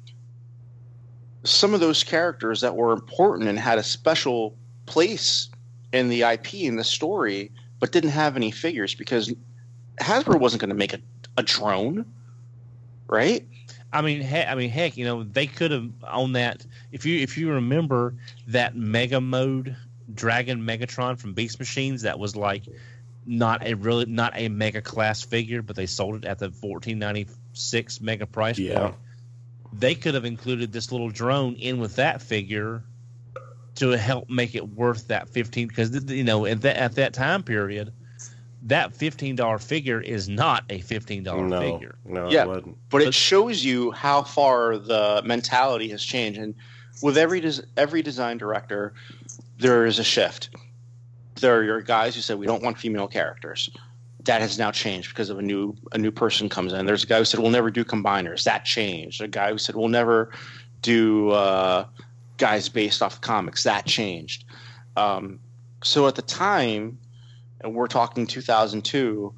Speaker 6: some of those characters that were important and had a special place in the I P, in the story, but didn't have any figures because Hasbro wasn't going to make a, a drone, right?
Speaker 5: I mean, he, I mean, heck, you know, they could have on that. If you if you remember that Mega Mode Dragon Megatron from Beast Machines, that was like not a really not a mega class figure, but they sold it at the fourteen ninety six mega price
Speaker 4: Yeah.
Speaker 5: point. They could have included this little drone in with that figure to help make it worth that fifteen. Because you know, at that at that time period, that fifteen dollar figure is not a fifteen dollar
Speaker 4: No,
Speaker 5: figure.
Speaker 4: no,
Speaker 6: Yeah.
Speaker 4: it wasn't.
Speaker 6: But it shows you how far the mentality has changed. And with every des- every design director, there is a shift. There are your guys who said we don't want female characters. That has now changed because of a new a new person comes in. There's a guy who said we'll never do combiners. That changed. A guy who said we'll never do uh, guys based off the comics. That changed. Um, so at the time, and we're talking two thousand two,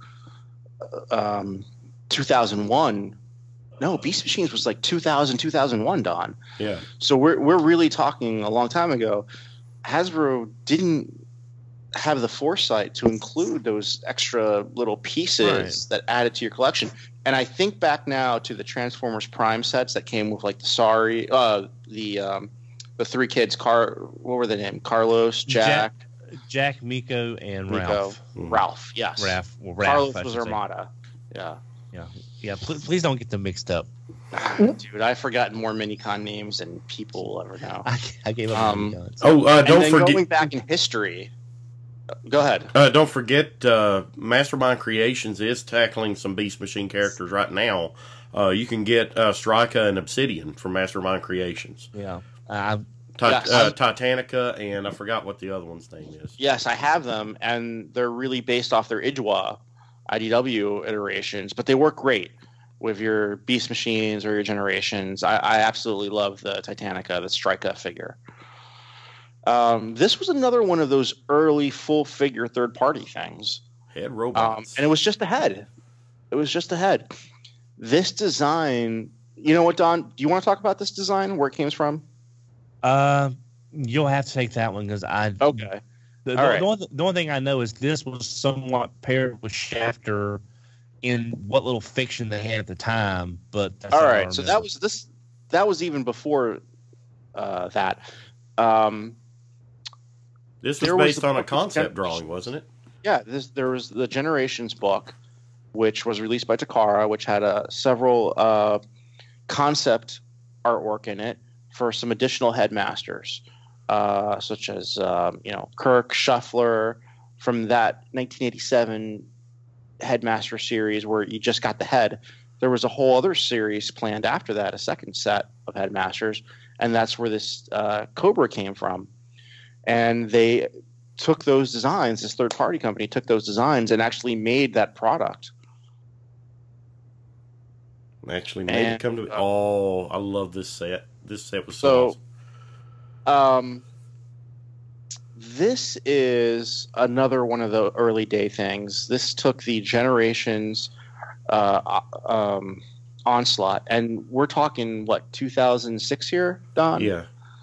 Speaker 6: um, two thousand one. No, Beast Machines was like two thousand, two thousand one, Don.
Speaker 4: Yeah.
Speaker 6: So we're we're really talking a long time ago. Hasbro didn't have the foresight to include those extra little pieces
Speaker 5: Right.
Speaker 6: that added to your collection. And I think back now to the Transformers Prime sets that came with like the Sorry, uh, the um, the three kids. Car, what were the name? Carlos, Jack,
Speaker 5: Jack, Miko, and
Speaker 6: Nico,
Speaker 5: Ralph.
Speaker 6: Ralph. Yes,
Speaker 5: Ralph. Well, Ralph
Speaker 6: Carlos
Speaker 5: I
Speaker 6: was
Speaker 5: should say.
Speaker 6: Armada. Yeah.
Speaker 5: Yeah, yeah. Please, please don't get them mixed up.
Speaker 6: Dude, I've forgotten more Minicon names than people will ever know.
Speaker 5: I, I gave up.
Speaker 6: Um,
Speaker 5: on guns.
Speaker 4: Oh, uh,
Speaker 6: And
Speaker 4: don't
Speaker 6: then
Speaker 4: forget.
Speaker 6: going back in history, Go ahead.
Speaker 4: Uh, don't forget, uh, Mastermind Creations is tackling some Beast Machine characters right now. Uh, you can get uh, Strika and Obsidian from Mastermind Creations.
Speaker 5: Yeah. Uh,
Speaker 4: Ti-
Speaker 6: Yes.
Speaker 4: uh, Titanica, and I forgot what the other one's name is.
Speaker 6: Yes, I have them, and they're really based off their Idwa I D W iterations, but they work great with your Beast Machines or your Generations. I, I absolutely love the Titanica, the Strika figure. Um, this was another one of those early full-figure third-party things.
Speaker 4: Head
Speaker 6: Um,
Speaker 4: robots.
Speaker 6: and it was just a head. It was just a head. This design, you know what, Don? Do you want to talk about this design, where it came from?
Speaker 5: uh, you'll have to take that one because I.
Speaker 6: Okay.
Speaker 5: The,
Speaker 6: All
Speaker 5: the,
Speaker 6: right.
Speaker 5: the, only, the only thing I know is this was somewhat paired with Shafter in what little fiction they had at the time. But that's
Speaker 6: All
Speaker 5: all I
Speaker 6: right. So that
Speaker 5: remember.
Speaker 6: was this. That was even before uh, that. Um,
Speaker 4: This was
Speaker 6: there was
Speaker 4: based
Speaker 6: the
Speaker 4: on a
Speaker 6: book of
Speaker 4: concept
Speaker 6: Generations.
Speaker 4: drawing, wasn't it?
Speaker 6: yeah, this, there was the Generations book, which was released by Takara, which had uh, several uh, concept artwork in it for some additional headmasters, uh, such as um, you know Kirk Shuffler from that nineteen eighty-seven headmaster series where you just got the head. There was a whole other series planned after that, a second set of headmasters, and that's where this uh, Cobra came from. And they took those designs, this third-party company took those designs and actually made that product.
Speaker 4: Actually made
Speaker 6: And,
Speaker 4: it come to.
Speaker 6: uh,
Speaker 4: Oh, I love this set. This set was so.
Speaker 6: So,
Speaker 4: awesome.
Speaker 6: um, this is another one of the early day things. This took the Generations uh, um, onslaught, and we're talking what two thousand six here, Don?
Speaker 4: Yeah.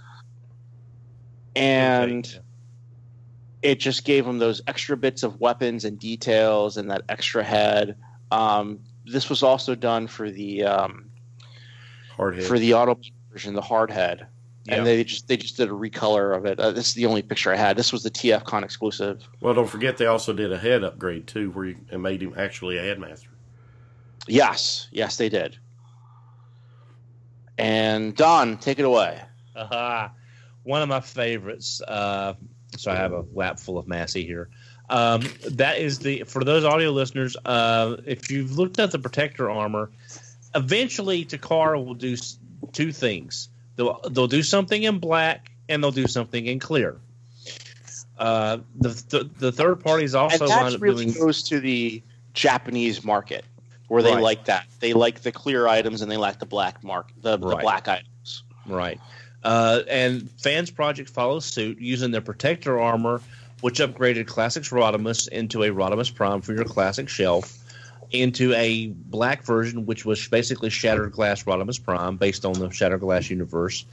Speaker 6: And
Speaker 5: Okay.
Speaker 6: it just gave them those extra bits of weapons and details and that extra head. Um, this was also done for the um,
Speaker 4: Hard head.
Speaker 6: for the auto version, the hard head,
Speaker 5: Yeah.
Speaker 6: and they just they just did a recolor of it. Uh, this is the only picture I had. This was the T F Con exclusive.
Speaker 4: Well, don't forget they also did a head upgrade too, where you and made him actually a headmaster.
Speaker 6: Yes, yes, they did. And Don, take it away.
Speaker 5: Uh-huh. One of my favorites. Uh, so I have a lap full of Massey here. Um, that is the for those audio listeners. Uh, if you've looked at the Protector armor, eventually Takara will do s- two things. They'll they'll do something in black and they'll do something in clear. Uh, the, the the third parties also
Speaker 6: And
Speaker 5: wound
Speaker 6: that
Speaker 5: up
Speaker 6: really
Speaker 5: doing.
Speaker 6: goes to the Japanese market, where they
Speaker 5: Right.
Speaker 6: like that. They like the clear items and they like the black mark, the, the
Speaker 5: Right.
Speaker 6: black items.
Speaker 5: Right. Uh, and Fans Project follows suit using their Protector armor, which upgraded Classics Rodimus into a Rodimus Prime for your Classic shelf, into a black version, which was basically Shattered Glass Rodimus Prime, based on the Shattered Glass universe,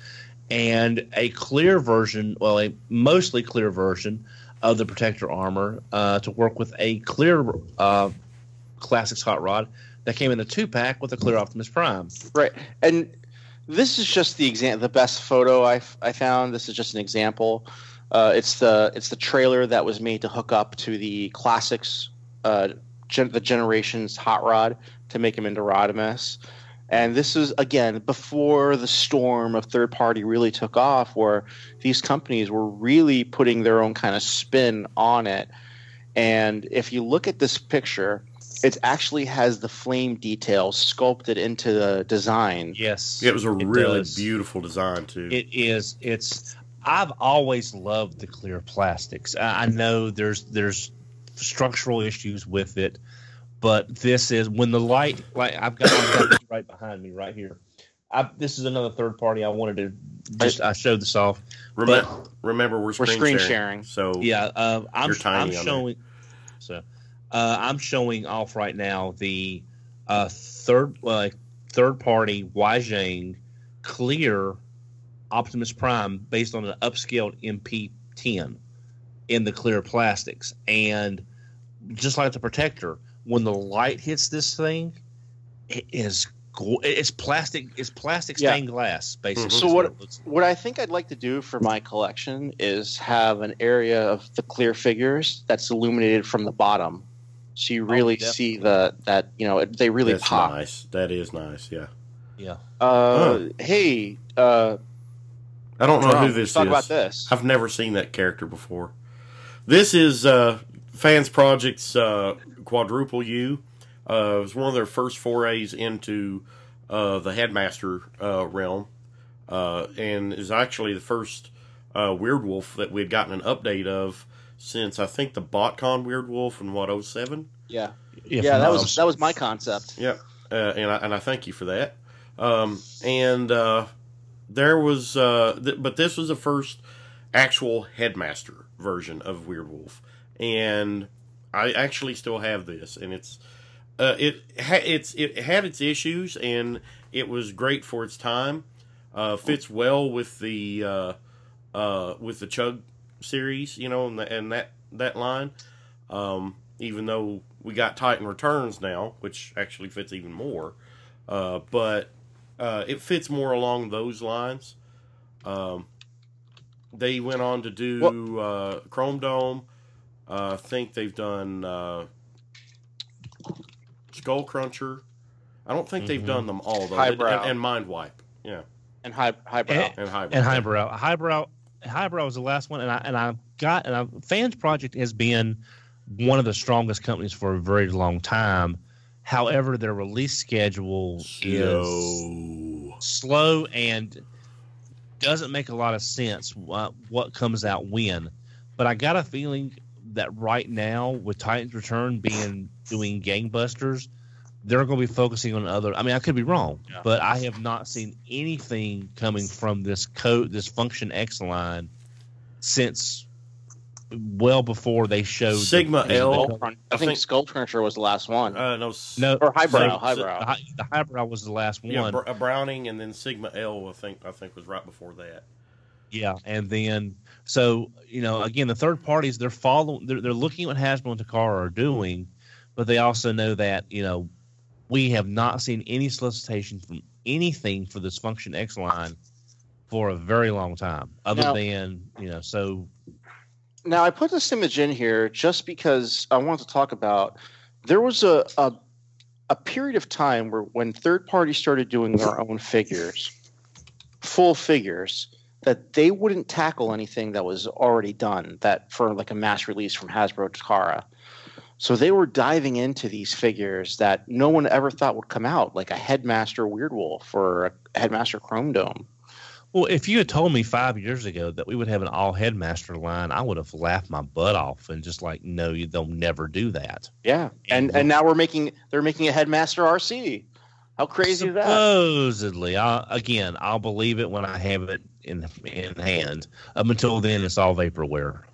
Speaker 5: and a clear version, well, a mostly clear version of the Protector armor uh, to work with a clear uh, Classics Hot Rod that came in a two-pack with a clear Optimus Prime.
Speaker 6: Right. And this is just the exam- the best photo I, I found. This is just an example. Uh, it's the it's the trailer that was made to hook up to the Classics, uh, gen- the Generations Hot Rod to make him into Rodimus. And this is, again, before the storm of third party really took off, where these companies were really putting their own kind of spin on it. And if you look at this picture, it actually has the flame details sculpted into the design.
Speaker 5: Yes.
Speaker 4: It was a
Speaker 5: it
Speaker 4: really
Speaker 5: does.
Speaker 4: beautiful design too.
Speaker 5: It is. It's. I've always loved the clear plastics. I I know there's there's structural issues with it, but this is when the light. Like I've got, I've got this right behind me, right here. I, this is another third party. I wanted to just. I showed this off.
Speaker 4: remember,
Speaker 5: but-
Speaker 4: remember, we're screen,
Speaker 6: screen
Speaker 4: sharing,
Speaker 6: sharing.
Speaker 4: So
Speaker 5: Yeah, uh, I'm.
Speaker 4: You're tiny
Speaker 5: I'm
Speaker 4: on
Speaker 5: showing. So, uh, I'm showing off right now the uh, third uh, third party Weijing clear Optimus Prime based on an upscaled M P ten in the clear plastics, and just like the Protector, when the light hits this thing, it is go- it's plastic. It's plastic
Speaker 6: Yeah.
Speaker 5: stained glass, basically.
Speaker 4: Mhm.
Speaker 6: So
Speaker 5: is
Speaker 6: what-
Speaker 5: it looks like.
Speaker 6: What I think I'd like to do for my collection is have an area of the clear figures that's illuminated from the bottom, so you really
Speaker 5: definitely.
Speaker 6: see the that you know they really
Speaker 4: that's
Speaker 6: pop.
Speaker 4: nice. That is nice. Yeah.
Speaker 5: Yeah.
Speaker 6: Uh,
Speaker 4: Huh.
Speaker 6: Hey, uh,
Speaker 4: I don't know
Speaker 6: Drum,
Speaker 4: who this
Speaker 6: talk
Speaker 4: is.
Speaker 6: about this.
Speaker 4: I've never seen that character before. this is uh, Fans Project's uh, Quadruple U. Uh, it was one of their first forays into uh, the Headmaster uh, realm, uh, and is actually the first uh, Weird Wolf that we'd gotten an update of since I think the BotCon Weird Wolf in what oh seven.
Speaker 6: Yeah,
Speaker 5: If
Speaker 6: yeah, that
Speaker 5: not-
Speaker 6: was that was my concept.
Speaker 4: Yep, uh, and I and I thank you for that. Um, and uh, there was, uh, th- but this was the first actual Headmaster version of Weird Wolf, and I actually still have this, and it's uh, it ha- it's it had its issues, and it was great for its time. Uh, fits well with the uh, uh, with the Chug series, you know, and, the, and that that line. Um, even though we got Titan Returns now, which actually fits even more, uh, but uh, it fits more along those lines. Um, they went on to do uh, Chrome Dome. Uh, I think they've done uh, Skull Cruncher. I don't think they've
Speaker 5: Mhm.
Speaker 4: done them all though.
Speaker 6: Highbrow.
Speaker 4: And, and Mind Wipe, yeah,
Speaker 6: And high highbrow.
Speaker 5: And-
Speaker 4: and Highbrow.
Speaker 5: and highbrow, highbrow, highbrow was the last one, and I and I got and I, Fans Project has been one of the strongest companies for a very long time. However, their release schedule is
Speaker 4: So
Speaker 5: slow and doesn't make a lot of sense what, what comes out when. But I got a feeling that right now, with Titan's Return being doing gangbusters, they're going to be focusing on other. I mean, I could be wrong,
Speaker 6: Yeah.
Speaker 5: but I have not seen anything coming from this code, this Function X line, since well before they showed
Speaker 4: Sigma
Speaker 5: the,
Speaker 4: L.
Speaker 6: Skull Crunch- I
Speaker 4: I
Speaker 6: think
Speaker 4: think-
Speaker 6: Skull Cruncher was the last one.
Speaker 4: uh, no, s-
Speaker 5: No,
Speaker 6: Or highbrow,
Speaker 5: Sig-
Speaker 6: highbrow.
Speaker 5: The, hi- the highbrow was the last
Speaker 4: yeah,
Speaker 5: one.
Speaker 4: Br- a Browning, and then Sigma L. I think I think was right before that.
Speaker 5: Yeah, and then so you know, again, the third parties they're following, they're, they're looking at what Hasbro and Takara are doing, but they also know that you know we have not seen any solicitation from anything for this Function X line for a very long time, other
Speaker 6: Now-
Speaker 5: than you know. So
Speaker 6: Now, I put this image in here just because I want to talk about. There was a, a a period of time where when third parties started doing their own figures, full figures, that they wouldn't tackle anything that was already done. That for like a mass release from Hasbro Takara. So they were diving into these figures that no one ever thought would come out, like a Headmaster Weird Wolf or a Headmaster Chrome Dome.
Speaker 5: well, if you had told me five years ago that we would have an all Headmaster line, I would have laughed my butt off and just like, no, you, they'll never do that.
Speaker 6: Yeah, and and now we're making they're making a Headmaster R C. How crazy is that?
Speaker 5: Supposedly, I, again, I'll believe it when I have it in in hand. Up until then, it's all vaporware.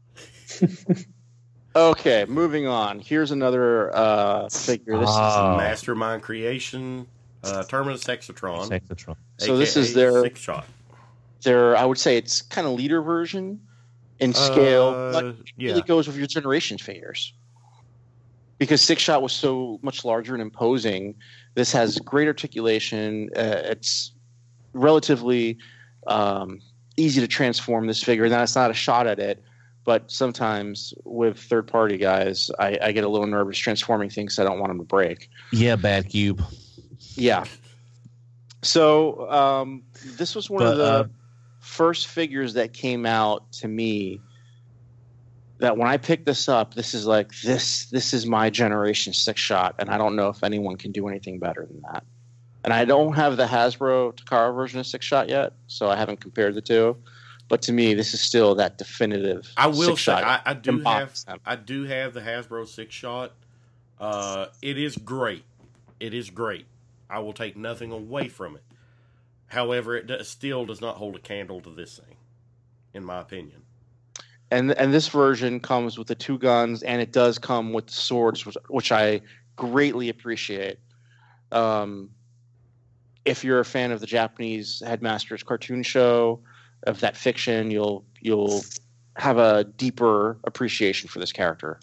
Speaker 6: Okay, moving on. Here's another uh, figure. This
Speaker 5: Ah. Oh.
Speaker 4: Mastermind Creation, uh, Terminus Hexatron.
Speaker 5: Hexatron.
Speaker 6: So this
Speaker 4: aka
Speaker 6: is their-
Speaker 4: six shot.
Speaker 6: is their, I would say, it's kind of leader version in scale,
Speaker 4: Uh,
Speaker 6: but it
Speaker 4: yeah.
Speaker 6: really goes with your generation figures. Because Six Shot was so much larger and imposing, this has great articulation. Uh, it's relatively um, easy to transform this figure. Now, it's not a shot at it, but sometimes with third-party guys, I, I get a little nervous transforming things. I don't want them to break.
Speaker 5: Yeah, Bad Cube.
Speaker 6: Yeah. So um, this was one
Speaker 5: But,
Speaker 6: of the
Speaker 5: uh,
Speaker 6: first figures that came out to me that when I picked this up, this is like this. This is my generation Six Shot, and I don't know if anyone can do anything better than that. And I don't have the Hasbro Takara version of Six Shot yet, so I haven't compared the two. But to me, this is still that definitive.
Speaker 4: I will
Speaker 6: Six
Speaker 4: say
Speaker 6: Shot.
Speaker 4: I, I do have
Speaker 6: Embodies them.
Speaker 4: I do have the Hasbro six shot. Uh, it is great. It is great. I will take nothing away from it. However, it does, still does not hold a candle to this thing, in my opinion.
Speaker 6: And and this version comes with the two guns, and it does come with the swords, which, which I greatly appreciate. Um, if you're a fan of the Japanese Headmasters cartoon show, of that fiction, you'll you'll have a deeper appreciation for this character.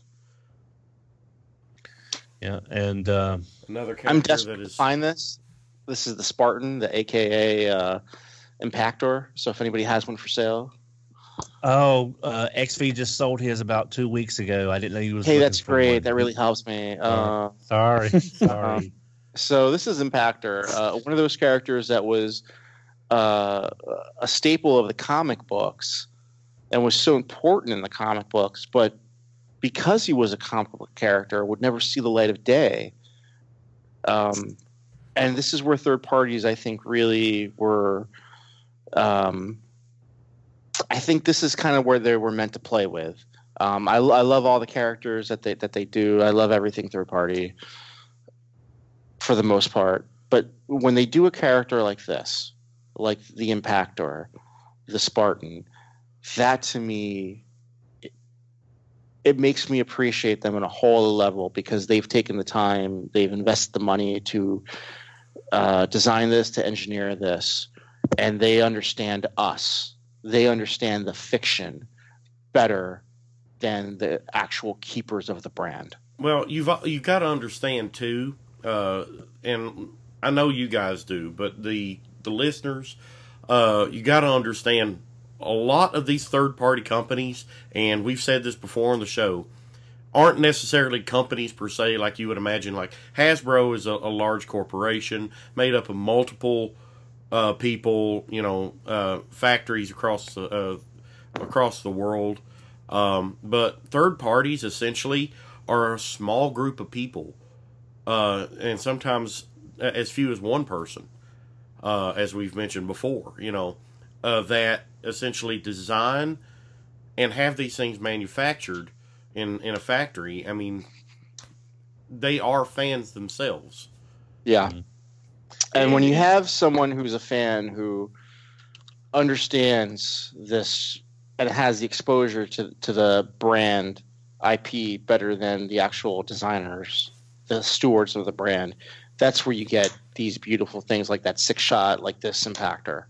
Speaker 5: Yeah, and uh,
Speaker 4: Another character
Speaker 6: I'm desperate
Speaker 4: that
Speaker 6: to
Speaker 4: is
Speaker 6: find this. This is the Spartan, the A K A uh, Impactor. So if anybody has one for sale,
Speaker 5: oh, uh, X V just sold his about two weeks ago. I didn't know he was.
Speaker 6: hey,
Speaker 5: looking
Speaker 6: that's
Speaker 5: for
Speaker 6: great.
Speaker 5: one.
Speaker 6: That really helps me. Uh,
Speaker 5: Sorry, sorry.
Speaker 6: So this is Impactor, uh, one of those characters that was uh, a staple of the comic books, and was so important in the comic books, but because he was a comic book character, would never see the light of day. Um, and this is where third parties, I think, really were. Um, I think this is kind of where they were meant to play with. Um, I, I love all the characters that they that they do. I love everything third party for the most part. But when they do a character like this, like the Impactor, the Spartan, that to me, it, it makes me appreciate them on a whole level because they've taken the time, they've invested the money to uh, design this, to engineer this, and they understand us. They understand the fiction better than the actual keepers of the brand.
Speaker 4: Well, you've you got to understand too, uh, and I know you guys do, but the the listeners, uh, you got to understand a lot of these third party companies, and we've said this before on the show, aren't necessarily companies per se like you would imagine. Like Hasbro is a, a large corporation made up of multiple uh, people, you know, uh, factories across the uh, across the world. Um, but third parties essentially are a small group of people, uh, and sometimes as few as one person, uh, as we've mentioned before, you know, uh, that essentially design and have these things manufactured in, in a factory. I mean, they are fans themselves.
Speaker 6: Yeah. And when you have someone who's a fan who understands this and has the exposure to, to the brand I P better than the actual designers, the stewards of the brand, that's where you get these beautiful things like that six shot, like this Impactor.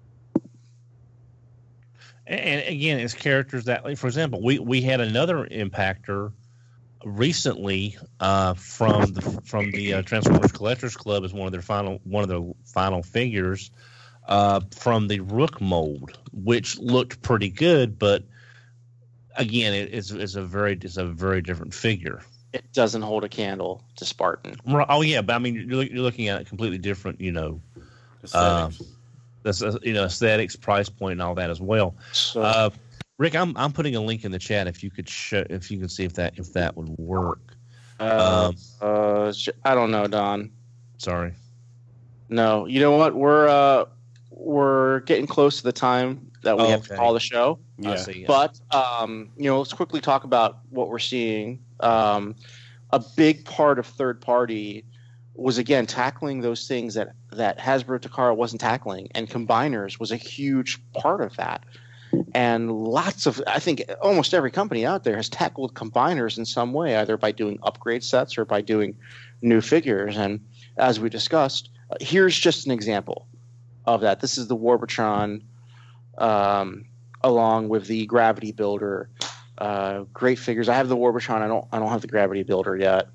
Speaker 5: And again, it's characters that, like, for example, we, we had another Impactor recently uh, from the from the uh, Transformers Collectors Club as one of their final one of their final figures uh, from the Rook mold, which looked pretty good, but again, it, it's it's a very it's a very different figure.
Speaker 6: It doesn't hold a candle to Spartan.
Speaker 5: Oh yeah, but I mean, you're, you're looking at a completely different, you know,
Speaker 4: Aesthetics.
Speaker 5: Um, that's uh, you know aesthetics, price point, and all that as well.
Speaker 6: So,
Speaker 5: Uh, Rick, I'm I'm putting a link in the chat if you could show if you could see if that if that would work.
Speaker 6: uh,
Speaker 5: Um,
Speaker 6: uh, I don't know, Don.
Speaker 5: sorry.
Speaker 6: No, you know what? We're uh, we're getting close to the time that we
Speaker 5: Oh,
Speaker 6: have to
Speaker 5: okay.
Speaker 6: call the show.
Speaker 4: Yeah.
Speaker 5: I see.
Speaker 6: But um, you know, let's quickly talk about what we're seeing. Um, a big part of third party was again tackling those things that that Hasbro Takara wasn't tackling, and combiners was a huge part of that. And lots of, I think, almost every company out there has tackled combiners in some way, either by doing upgrade sets or by doing new figures. And as we discussed, uh, here's just an example of that. This is the Warbotron, um, along with the Gravity Builder. Uh, great figures. I have the Warbotron. I don't. I don't have the Gravity Builder yet.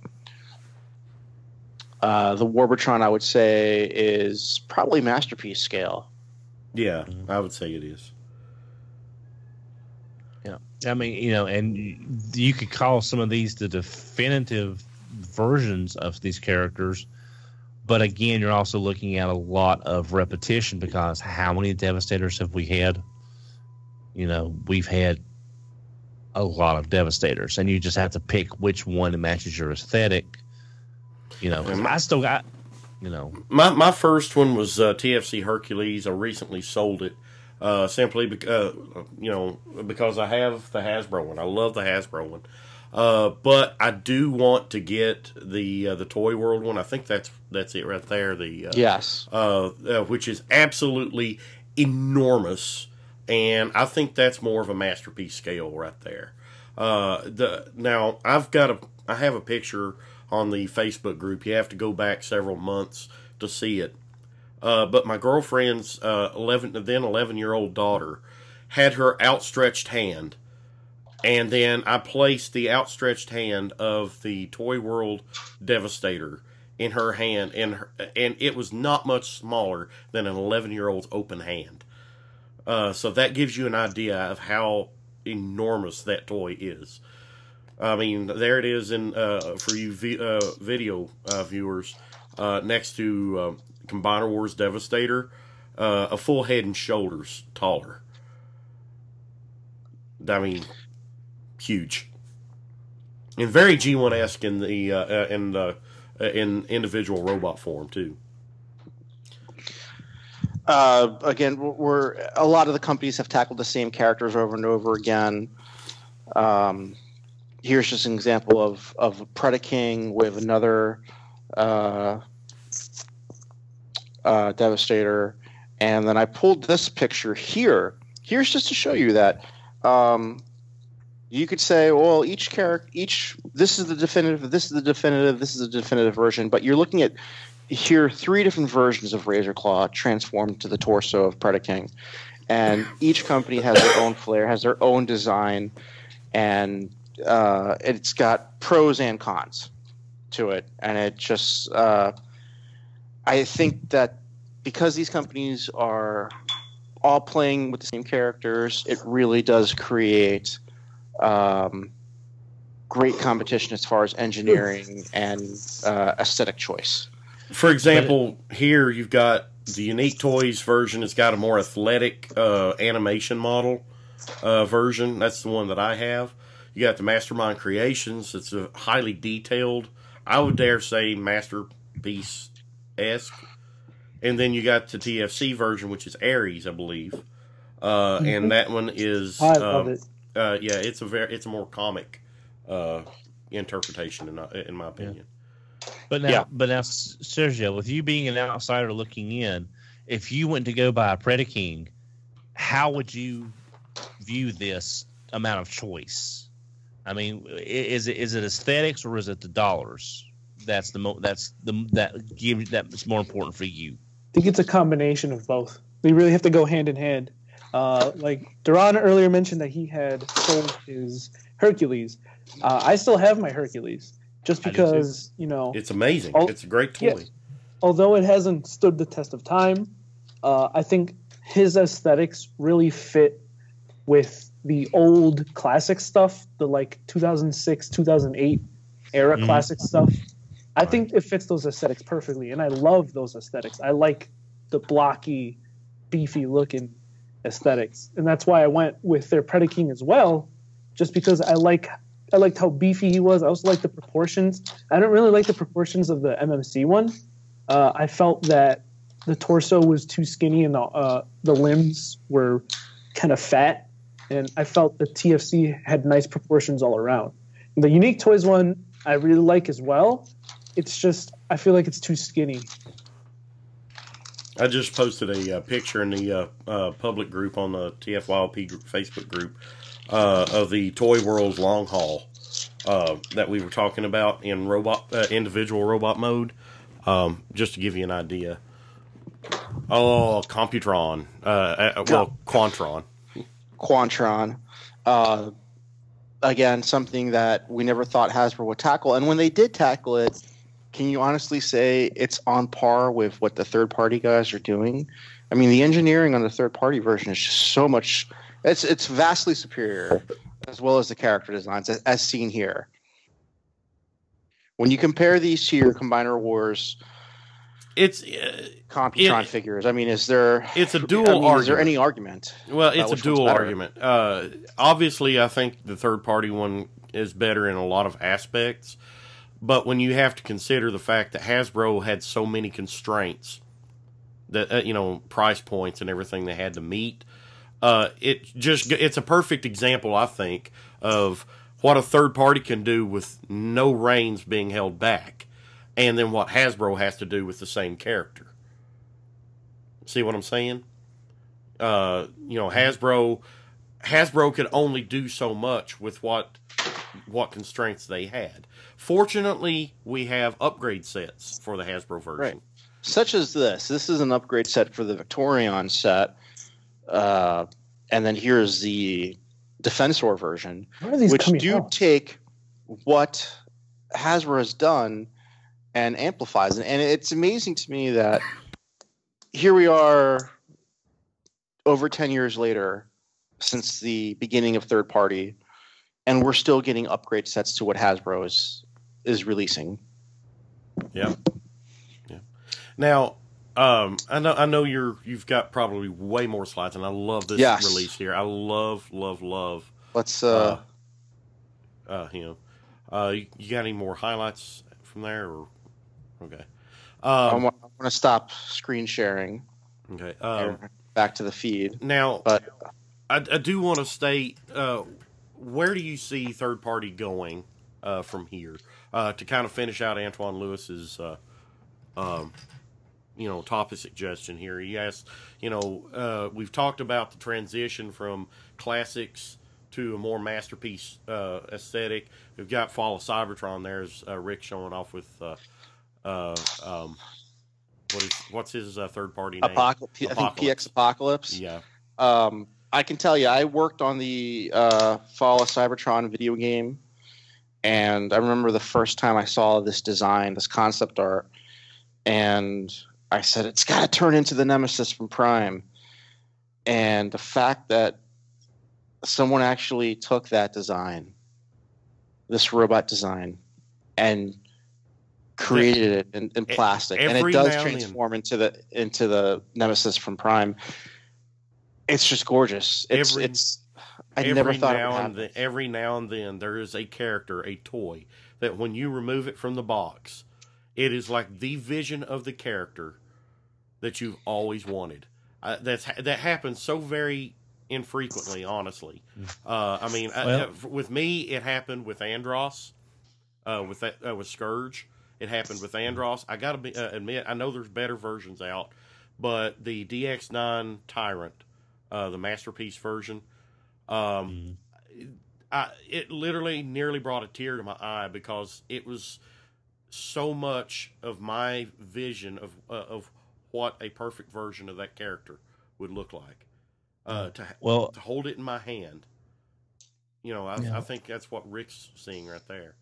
Speaker 6: Uh, the Warbotron, I would say, is probably masterpiece scale.
Speaker 4: Yeah, I would say it is.
Speaker 5: Yeah, I mean, you know, and you could call some of these the definitive versions of these characters, but again, you're also looking at a lot of repetition because how many Devastators have we had? You know, we've had a lot of Devastators, and you just have to pick which one matches your aesthetic. You know, 'cause I still got, you know,
Speaker 4: My my first one was uh, T F C Hercules. I recently sold it uh, simply because uh, you know because I have the Hasbro one. I love the Hasbro one, uh, but I do want to get the uh, the Toy World one. I think that's that's it right there. The uh,
Speaker 6: Yes.
Speaker 4: uh, uh, which is absolutely enormous, and I think that's more of a masterpiece scale right there. Uh, the now I've got a I have a picture on the Facebook group. You have to go back several months to see it. Uh, but my girlfriend's uh, eleven, then eleven-year-old daughter had her outstretched hand, and then I placed the outstretched hand of the Toy World Devastator in her hand, and her, and it was not much smaller than an eleven-year-old's open hand. Uh, so that gives you an idea of how enormous that toy is. I mean, there it is in uh, for you vi- uh, video uh, viewers, uh, next to uh, Combiner Wars Devastator, uh, a full head and shoulders taller. I mean, huge. And very G one-esque in the uh, uh, in the uh, in individual robot form too.
Speaker 6: Uh, again, we're a lot of the companies have tackled the same characters over and over again. Um, here's just an example of of Predaking with another uh, uh, Devastator, and then I pulled this picture here. Here's just to show you that. Um, You could say, well, each character, each this is the definitive, this is the definitive, this is the definitive version. But you're looking at here three different versions of Razorclaw transformed to the torso of Predaking, and each company has their own flair, has their own design, and uh, it's got pros and cons to it. And it just, uh, I think that because these companies are all playing with the same characters, it really does create Um, great competition as far as engineering and uh, aesthetic choice.
Speaker 4: For example, here you've got the Unique Toys version. It's got a more athletic uh, animation model uh, version. That's the one that I have. You got the Mastermind Creations. It's a highly detailed, I would dare say, masterpiece-esque. And then you got the T F C version, which is Ares, I believe. Uh, mm-hmm. And that one is...
Speaker 7: I love
Speaker 4: um,
Speaker 7: it.
Speaker 4: Uh, yeah, it's a very, it's a more comic uh, interpretation, in, in my opinion.
Speaker 5: But now,
Speaker 6: Yeah.
Speaker 5: but now, Sergio, with you being an outsider looking in, if you went to go buy a Predaking, how would you view this amount of choice? I mean, i- is it is it aesthetics or is it the dollars? That's the mo- that's the that give that's more important for you.
Speaker 7: I think it's a combination of both. They really have to go hand in hand. Uh, like Duran earlier mentioned that he had sold his Hercules. Uh, I still have my Hercules just
Speaker 4: I do
Speaker 7: because, you know,
Speaker 4: It's amazing.
Speaker 7: Al-
Speaker 4: It's a great toy.
Speaker 7: yeah, although it hasn't stood the test of time, uh, I think his aesthetics really fit with the old classic stuff, the like two thousand six, two thousand eight era
Speaker 5: Mhm.
Speaker 7: classic stuff. I think it fits those aesthetics perfectly, and I love those aesthetics. I like the blocky, beefy looking aesthetics, and that's why I went with their Predaking as well, just because I like I liked how beefy he was. I also like the proportions. I don't really like the proportions of the M M C one. Uh, I felt that the torso was too skinny and the uh, the limbs were kind of fat, and I felt the T F C had nice proportions all around. The Unique Toys one I really like as well. It's just I feel like it's too skinny.
Speaker 4: I just posted a uh, picture in the uh, uh, public group on the T F Y L P group, Facebook group uh, of the Toy World's Long Haul uh, that we were talking about in robot uh, individual robot mode, um, just to give you an idea. Oh, Computron. Uh, uh, well, Quantron.
Speaker 6: Quantron. Uh, again, something that we never thought Hasbro would tackle. And when they did tackle it, can you honestly say it's on par with what the third-party guys are doing? I mean, the engineering on the third-party version is just so much – it's it's vastly superior, as well as the character designs, as, as seen here. When you compare these to your Combiner Wars
Speaker 4: It's uh,
Speaker 6: Computron
Speaker 4: it-
Speaker 6: figures, I mean, is there –
Speaker 4: it's a dual
Speaker 6: I mean,
Speaker 4: argument.
Speaker 6: is there any argument?
Speaker 4: Well,
Speaker 6: about
Speaker 4: it's a
Speaker 6: which one's
Speaker 4: dual
Speaker 6: better?
Speaker 4: argument. Uh, obviously, I think the third-party one is better in a lot of aspects. But when you have to consider the fact that Hasbro had so many constraints, that uh, you know, price points and everything they had to meet, uh, it just it's a perfect example, I think, of what a third party can do with no reins being held back, and then what Hasbro has to do with the same character. See what I'm saying? Uh, you know, Hasbro Hasbro could only do so much with what what constraints they had. Fortunately, we have upgrade sets for the Hasbro version.
Speaker 6: Right. Such as this. This is an upgrade set for the Victorion set. Uh, and then here's the Defensor version,
Speaker 7: When are these
Speaker 6: which
Speaker 7: coming
Speaker 6: do
Speaker 7: out?
Speaker 6: take what Hasbro has done and amplifies it. And it's amazing to me that here we are over ten years later since the beginning of third party, and we're still getting upgrade sets to what Hasbro is is releasing.
Speaker 4: Yeah. Yeah. Now, um, I know I know you're you've got probably way more slides, and I love this
Speaker 6: Yes.
Speaker 4: release here. I love, love, love
Speaker 6: Let's uh,
Speaker 4: uh, uh him. Uh, you, you got any more highlights from there? Or okay.
Speaker 6: Um,
Speaker 4: Um,
Speaker 6: I want to stop screen sharing.
Speaker 4: okay. Um,
Speaker 6: back to the feed.
Speaker 4: now,
Speaker 6: But
Speaker 4: I, I do want to state, uh, where do you see third party going uh, from here uh, to kind of finish out Antoine Lewis's, uh, um, you know, topic suggestion here? He asked, you know, uh, we've talked about the transition from classics to a more masterpiece uh, aesthetic. We've got Fall of Cybertron. There's uh, Rick showing off with uh, uh, um, what is what's his uh, third party name?
Speaker 6: Apocalypse. I think P X Apocalypse.
Speaker 4: Yeah.
Speaker 6: Um, I can tell you, I worked on the uh, Fall of Cybertron video game, and I remember the first time I saw this design, this concept art, and I said, it's got to turn into the Nemesis from Prime. And the fact that someone actually took that design, this robot design, and created it in, in plastic, and it does transform into the into the Nemesis from Prime. It's just gorgeous. It's
Speaker 4: Every,
Speaker 6: it's. I never thought it would happen.
Speaker 4: Then, every now and then there is a character, a toy, that when you remove it from the box, it is like the vision of the character that you've always wanted. Uh, that's that happens so very infrequently, honestly. Uh, I mean, well, I, with me, it happened with Andross, uh, with that uh, with Scourge. It happened with Andross. I gotta be, uh, admit, I know there's better versions out, but the D X nine Tyrant, uh, the Masterpiece version, um, mm. I, it literally nearly brought a tear to my eye because it was so much of my vision of uh, of what a perfect version of that character would look like. Uh, to
Speaker 5: well,
Speaker 4: to hold it in my hand, you know, I, yeah. I think that's what Rick's seeing right there.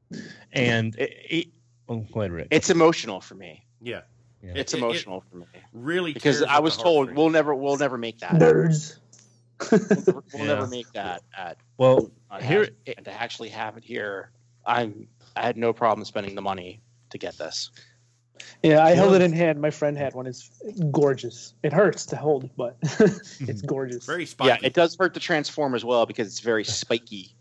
Speaker 5: And it, it, oh, go ahead, Rick.
Speaker 6: It's emotional for me.
Speaker 4: Yeah,
Speaker 6: yeah. it's it, emotional it for me.
Speaker 4: Really,
Speaker 6: because I was told we'll never, we'll never make that.
Speaker 7: Nerds.
Speaker 6: we'll never, we'll yeah. never make that. At
Speaker 5: well, here
Speaker 6: has, and to actually have it here, I'm. I had no problem spending the money to get this.
Speaker 7: Yeah, I held it in hand. My friend had one. It's gorgeous. It hurts to hold, but it's gorgeous.
Speaker 4: Very spiky.
Speaker 6: Yeah, it does hurt to transform as well because it's very spiky.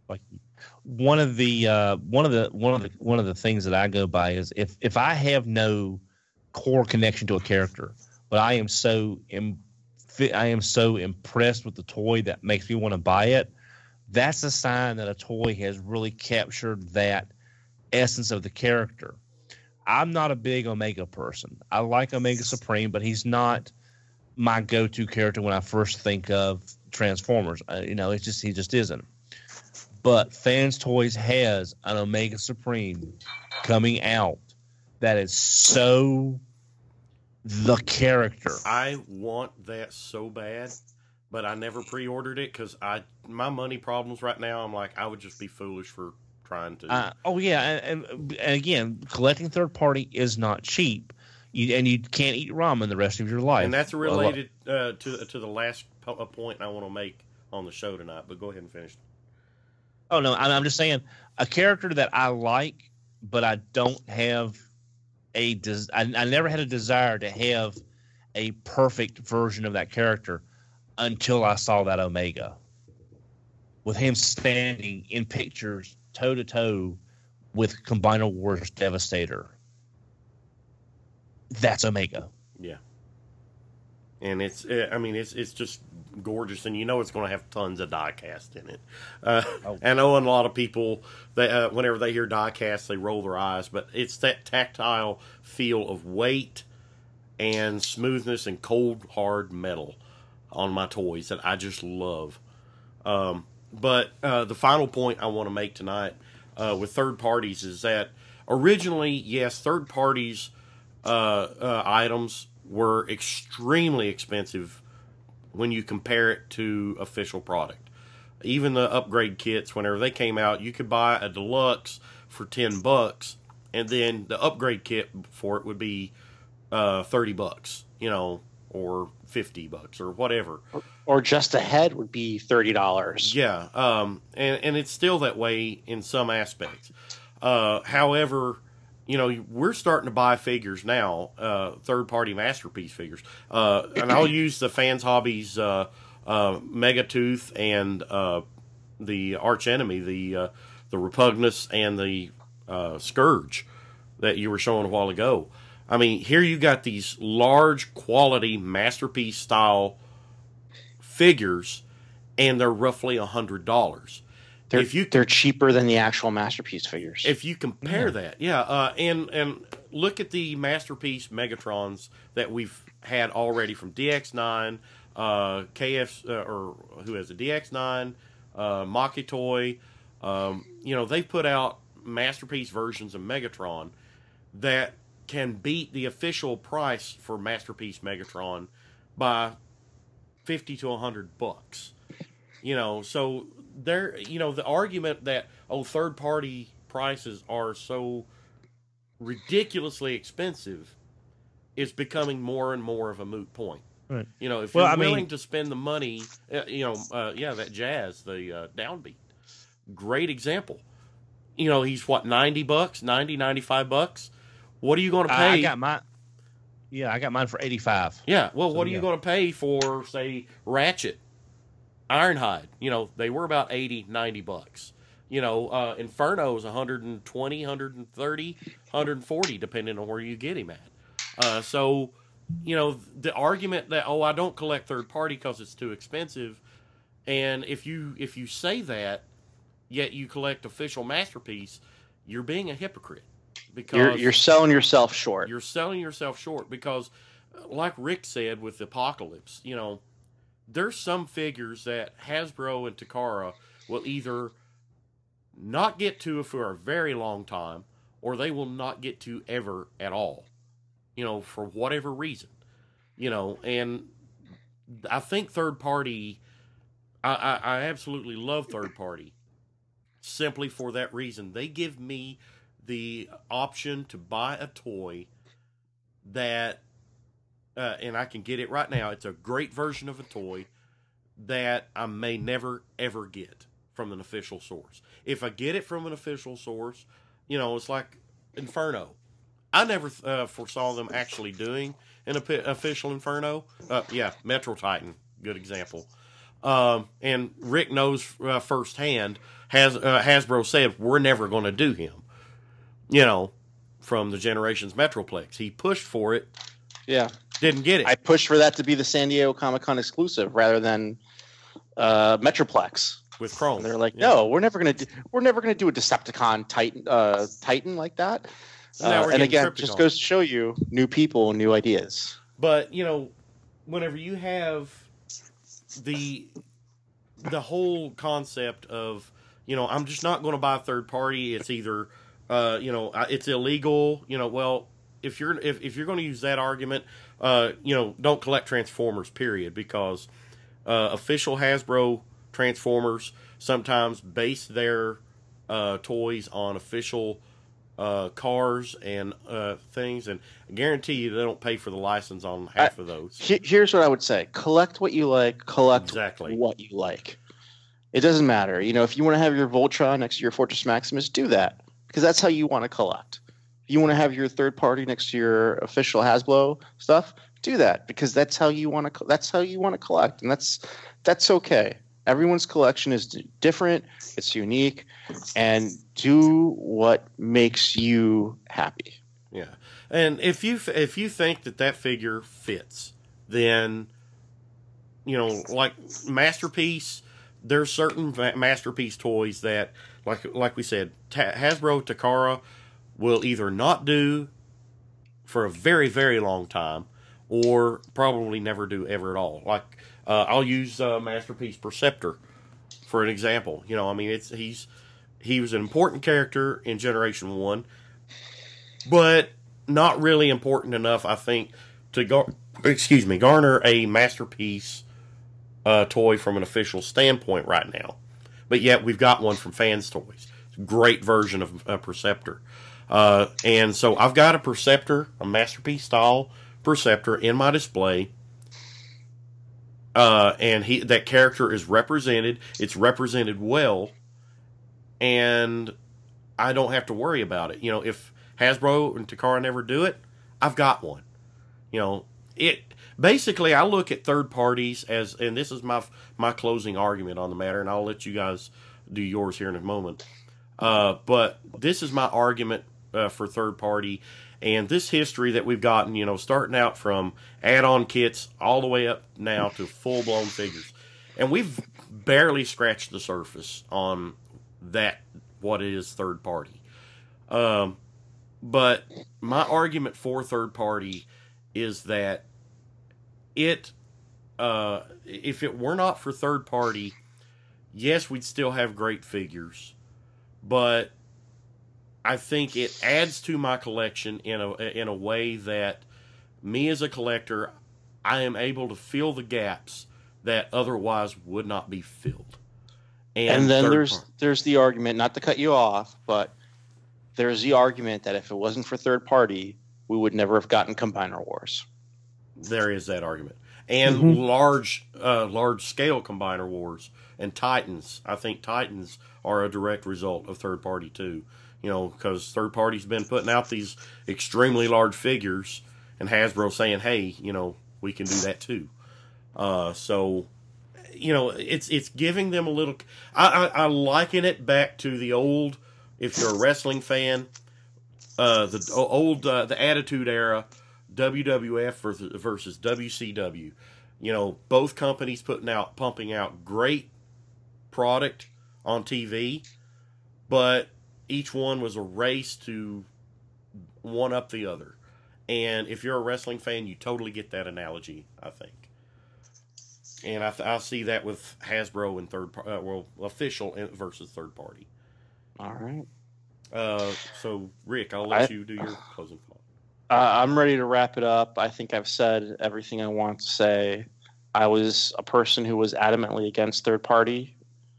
Speaker 5: One of the uh, one of the one of the one of the things that I go by is if if I have no core connection to a character, but I am so Im- I am so impressed with the toy that makes me want to buy it, that's a sign that a toy has really captured that essence of the character. I'm not a big Omega person. I like Omega Supreme, but he's not my go-to character when I first think of Transformers. Uh, you know, it's just he just isn't. But Fans Toys has an Omega Supreme coming out that is so the character.
Speaker 4: I want that so bad, but I never pre-ordered it because I my money problems right now. I'm like, I would just be foolish for trying to.
Speaker 5: Uh, oh yeah, and, and, and again, collecting third party is not cheap, you, and you can't eat ramen the rest of your life.
Speaker 4: And that's related uh, to to the last po- point I want to make on the show tonight. But go ahead and finish.
Speaker 5: Oh no, I'm just saying a character that I like, but I don't have a. Des- I, I never had a desire to have a perfect version of that character until I saw that Omega, with him standing in pictures toe to toe with Combiner Wars Devastator. That's Omega.
Speaker 4: Yeah, and it's. I mean, it's it's just gorgeous, and you know it's going to have tons of die cast in it. Uh, oh. I know a lot of people, they, uh, whenever they hear die cast, they roll their eyes, but it's that tactile feel of weight and smoothness and cold, hard metal on my toys that I just love. Um, but uh, the final point I want to make tonight uh, with third parties is that originally, yes, third parties uh, uh, items were extremely expensive when you compare it to official product. Even the upgrade kits, whenever they came out, you could buy a deluxe for ten bucks, and then the upgrade kit for it would be uh, thirty bucks, you know, or fifty bucks or whatever.
Speaker 6: Or, or just a head would be thirty dollars.
Speaker 4: Yeah, um, and, and it's still that way in some aspects. Uh, however, you know, we're starting to buy figures now, uh, third-party Masterpiece figures. Uh, and I'll use the Fans Hobbies uh, uh, Megatooth and uh, the arch enemy, the uh, the Repugnus and the uh, Scourge that you were showing a while ago. I mean, here you got these large quality masterpiece style figures, and they're roughly a hundred dollars.
Speaker 6: They're,
Speaker 4: if you
Speaker 6: they're cheaper than the actual masterpiece figures.
Speaker 4: If you compare yeah. that, yeah, uh, and and look at the masterpiece Megatrons that we've had already from D X nine, uh, K F, uh, or who has a D X nine, uh, Maki Toy. Um, you know, they put out masterpiece versions of Megatron that can beat the official price for masterpiece Megatron by fifty to a hundred bucks. You know, so there, you know, the argument that, oh, third party prices are so ridiculously expensive is becoming more and more of a moot point.
Speaker 5: Right.
Speaker 4: You know, if
Speaker 5: well,
Speaker 4: you're
Speaker 5: I
Speaker 4: willing
Speaker 5: mean,
Speaker 4: to spend the money, uh, you know, uh, yeah, that Jazz, the uh, Downbeat, great example. You know, he's what, ninety bucks, ninety, ninety-five bucks. What are you going to pay?
Speaker 5: I got mine. Yeah, I got mine for eighty-five.
Speaker 4: Yeah. Well,
Speaker 5: so,
Speaker 4: what are
Speaker 5: yeah.
Speaker 4: you going to pay for, say, Ratchet, Ironhide? You know, they were about eighty, ninety bucks. You know, uh, Inferno's one hundred twenty, one hundred thirty, one hundred forty, depending on where you get him at. Uh, so, you know, the argument that, oh, I don't collect third party because it's too expensive, and if you if you say that, yet you collect official masterpiece, you're being a hypocrite. Because
Speaker 6: you're, you're selling yourself short.
Speaker 4: You're selling yourself short because, like Rick said with Apocalypse, you know, there's some figures that Hasbro and Takara will either not get to for a very long time, or they will not get to ever at all, you know, for whatever reason. You know, and I think third party, I, I, I absolutely love third party, simply for that reason. They give me the option to buy a toy that, uh, and I can get it right now, it's a great version of a toy that I may never, ever get from an official source. If I get it from an official source, you know, it's like Inferno. I never uh, foresaw them actually doing an official Inferno. Uh, yeah, Metro Titan, good example. Um, and Rick knows uh, firsthand, has uh, Hasbro said, we're never going to do him. You know, from the Generations Metroplex. He pushed for it.
Speaker 6: Yeah.
Speaker 4: Didn't get it.
Speaker 6: I pushed for that to be the San Diego Comic-Con exclusive rather than uh, Metroplex.
Speaker 4: With Chrome.
Speaker 6: And they're like,
Speaker 4: yeah.
Speaker 6: no, we're never gonna do we're never gonna do a Decepticon Titan uh, Titan like that. Uh, and again, Tripticon. Just goes to show you new people, new ideas.
Speaker 4: But, you know, whenever you have the the whole concept of, you know, I'm just not going to buy a third party, it's either Uh, you know, it's illegal. You know, well, if you're if, if you're going to use that argument, uh, you know, don't collect Transformers. Period, because uh, official Hasbro Transformers sometimes base their uh, toys on official uh, cars and uh, things, and I guarantee you they don't pay for the license on half I, of those.
Speaker 6: Here's what I would say: collect what you like. Collect
Speaker 4: exactly
Speaker 6: what you like. It doesn't matter. You know, if you want to have your Voltron next to your Fortress Maximus, do that. Because that's how you want to collect. If you want to have your third party next to your official Hasbro stuff, do that because that's how you want to. That's how you want to collect, and that's that's okay. Everyone's collection is different. It's unique, and do what makes you happy.
Speaker 4: Yeah, and if you if you think that that figure fits, then you know, like Masterpiece. There's certain Masterpiece toys that, like like we said, Hasbro Takara will either not do for a very, very long time or probably never do ever at all. Like, uh, I'll use uh, Masterpiece Perceptor for an example. You know, I mean, it's he's he was an important character in Generation one, but not really important enough, I think, to gar- excuse me, garner a Masterpiece Uh, toy from an official standpoint right now, but yet we've got one from Fans Toys. Great version of a Perceptor, uh, and so I've got a Perceptor, a Masterpiece style Perceptor in my display, uh, and he that character is represented. It's represented well, and I don't have to worry about it. You know, if Hasbro and Takara never do it, I've got one. You know, it. Basically, I look at third parties as, and this is my my closing argument on the matter, and I'll let you guys do yours here in a moment. Uh, but this is my argument uh, for third party, and this history that we've gotten, you know, starting out from add-on kits all the way up now to full-blown figures. And we've barely scratched the surface on that, what is third party. Um, but my argument for third party is that it, uh, if it were not for third party, yes, we'd still have great figures, but I think it adds to my collection in a in a way that me as a collector, I am able to fill the gaps that otherwise would not be filled.
Speaker 6: And, and then there's party. there's the argument, not to cut you off, but there's the argument that if it wasn't for third party, we would never have gotten Combiner Wars.
Speaker 4: There is that argument. And
Speaker 7: Mm-hmm.
Speaker 4: large uh, large scale Combiner Wars and Titans. I think Titans are a direct result of third party too. You know, because third party's been putting out these extremely large figures, and Hasbro saying, "Hey, you know, we can do that too." Uh, so, you know, it's it's giving them a little. I, I, I liken it back to the old. If you're a wrestling fan, uh, the old uh, the Attitude Era, W W F versus, versus W C W. You know, both companies putting out pumping out great product on T V, but each one was a race to one up the other. And if you're a wrestling fan, you totally get that analogy, I think. And I, th- I see that with Hasbro and third par- uh, well, official versus third party.
Speaker 6: All right.
Speaker 4: Uh, so, Rick, I'll let
Speaker 6: I,
Speaker 4: you do your closing thought.
Speaker 6: Uh, I'm ready to wrap it up. I think I've said everything I want to say. I was a person who was adamantly against third party.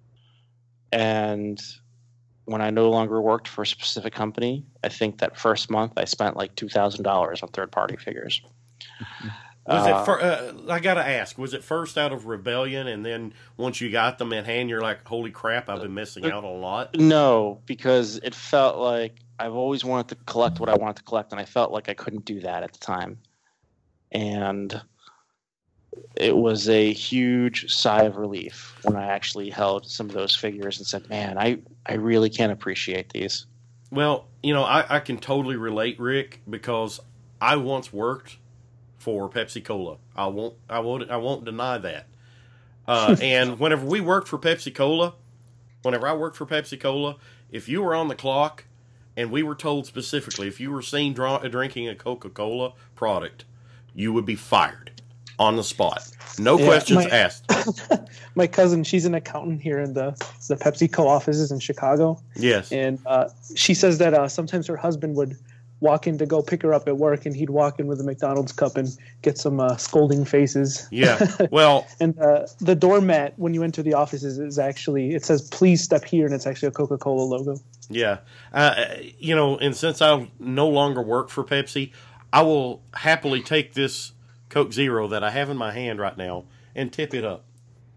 Speaker 6: And when I no longer worked for a specific company, I think that first month I spent like two thousand dollars on third-party figures.
Speaker 4: Was
Speaker 6: uh,
Speaker 4: it? For, uh, I gotta ask. Was it first out of rebellion, and then once you got them in hand, you're like, "Holy crap! I've been missing out on a lot."
Speaker 6: No, because it felt like I've always wanted to collect what I wanted to collect, and I felt like I couldn't do that at the time. And it was a huge sigh of relief when I actually held some of those figures and said, man, I, I really can appreciate these.
Speaker 4: Well, you know, I, I can totally relate, Rick, because I once worked for Pepsi Cola. I won't, I won't, I won't deny that. Uh, and whenever we worked for Pepsi Cola, whenever I worked for Pepsi Cola, if you were on the clock and we were told specifically, if you were seen draw, drinking a Coca-Cola product, you would be fired. On the spot. No yeah, questions
Speaker 7: my,
Speaker 4: asked.
Speaker 7: My cousin, she's an accountant here in the, the PepsiCo offices in Chicago.
Speaker 4: Yes.
Speaker 7: And uh, she says that uh, sometimes her husband would walk in to go pick her up at work, and he'd walk in with a McDonald's cup and get some uh, scolding faces.
Speaker 4: Yeah. Well.
Speaker 7: And uh, the doormat, when you enter the offices, is actually, it says, please step here, and it's actually a Coca-Cola logo.
Speaker 4: Yeah. Uh, you know, and since I no longer work for Pepsi, I will happily take this Coke Zero that I have in my hand right now and tip it up.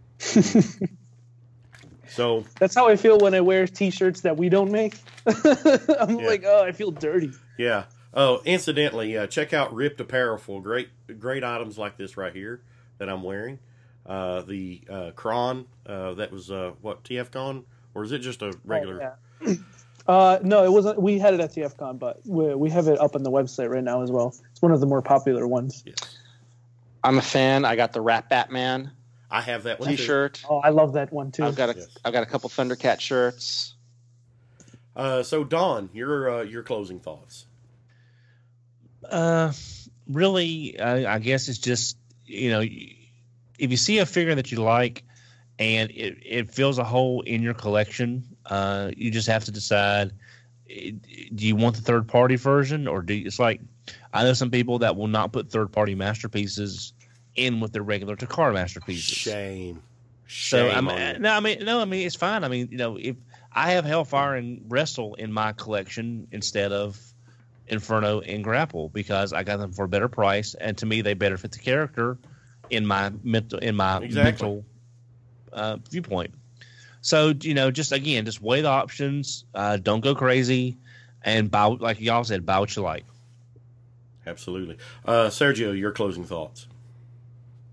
Speaker 4: So
Speaker 7: that's how I feel when I wear T-shirts that we don't make. I'm
Speaker 4: yeah.
Speaker 7: like, oh, I feel dirty.
Speaker 4: Yeah. Oh, incidentally, uh, check out Ripped Apparel for great, great items like this right here that I'm wearing. Uh, the uh, Kron uh, that was uh, what TFCon, or is it just a regular?
Speaker 7: Oh, yeah. Uh, no, it wasn't. We had it at TFCon, but we, we have it up on the website right now as well. It's one of the more popular ones.
Speaker 4: Yes.
Speaker 6: I'm a fan. I got the Rat Batman.
Speaker 4: I have that one
Speaker 6: T-shirt.
Speaker 7: Too. Oh, I love that one too.
Speaker 6: I've got a yes. I've got a couple Thundercat shirts.
Speaker 4: Uh, so Don, your uh, your closing thoughts.
Speaker 5: Uh, really, I, I guess it's just, you know, if you see a figure that you like and it, it fills a hole in your collection, uh, you just have to decide, do you want the third party version, or do you, it's like, I know some people that will not put third party masterpieces in with their regular Takara masterpieces.
Speaker 4: Shame.
Speaker 5: So
Speaker 4: Shame
Speaker 5: I mean, no, I mean, no, I mean, it's fine. I mean, you know, if I have Hellfire and Wrestle in my collection instead of Inferno and Grapple, because I got them for a better price, and to me, they better fit the character in my mental in my
Speaker 4: exactly.
Speaker 5: mental uh, viewpoint. So, you know, just again, just weigh the options. Uh, don't go crazy, and buy, like y'all said, buy what you like.
Speaker 4: Absolutely, uh, Sergio. Your closing thoughts.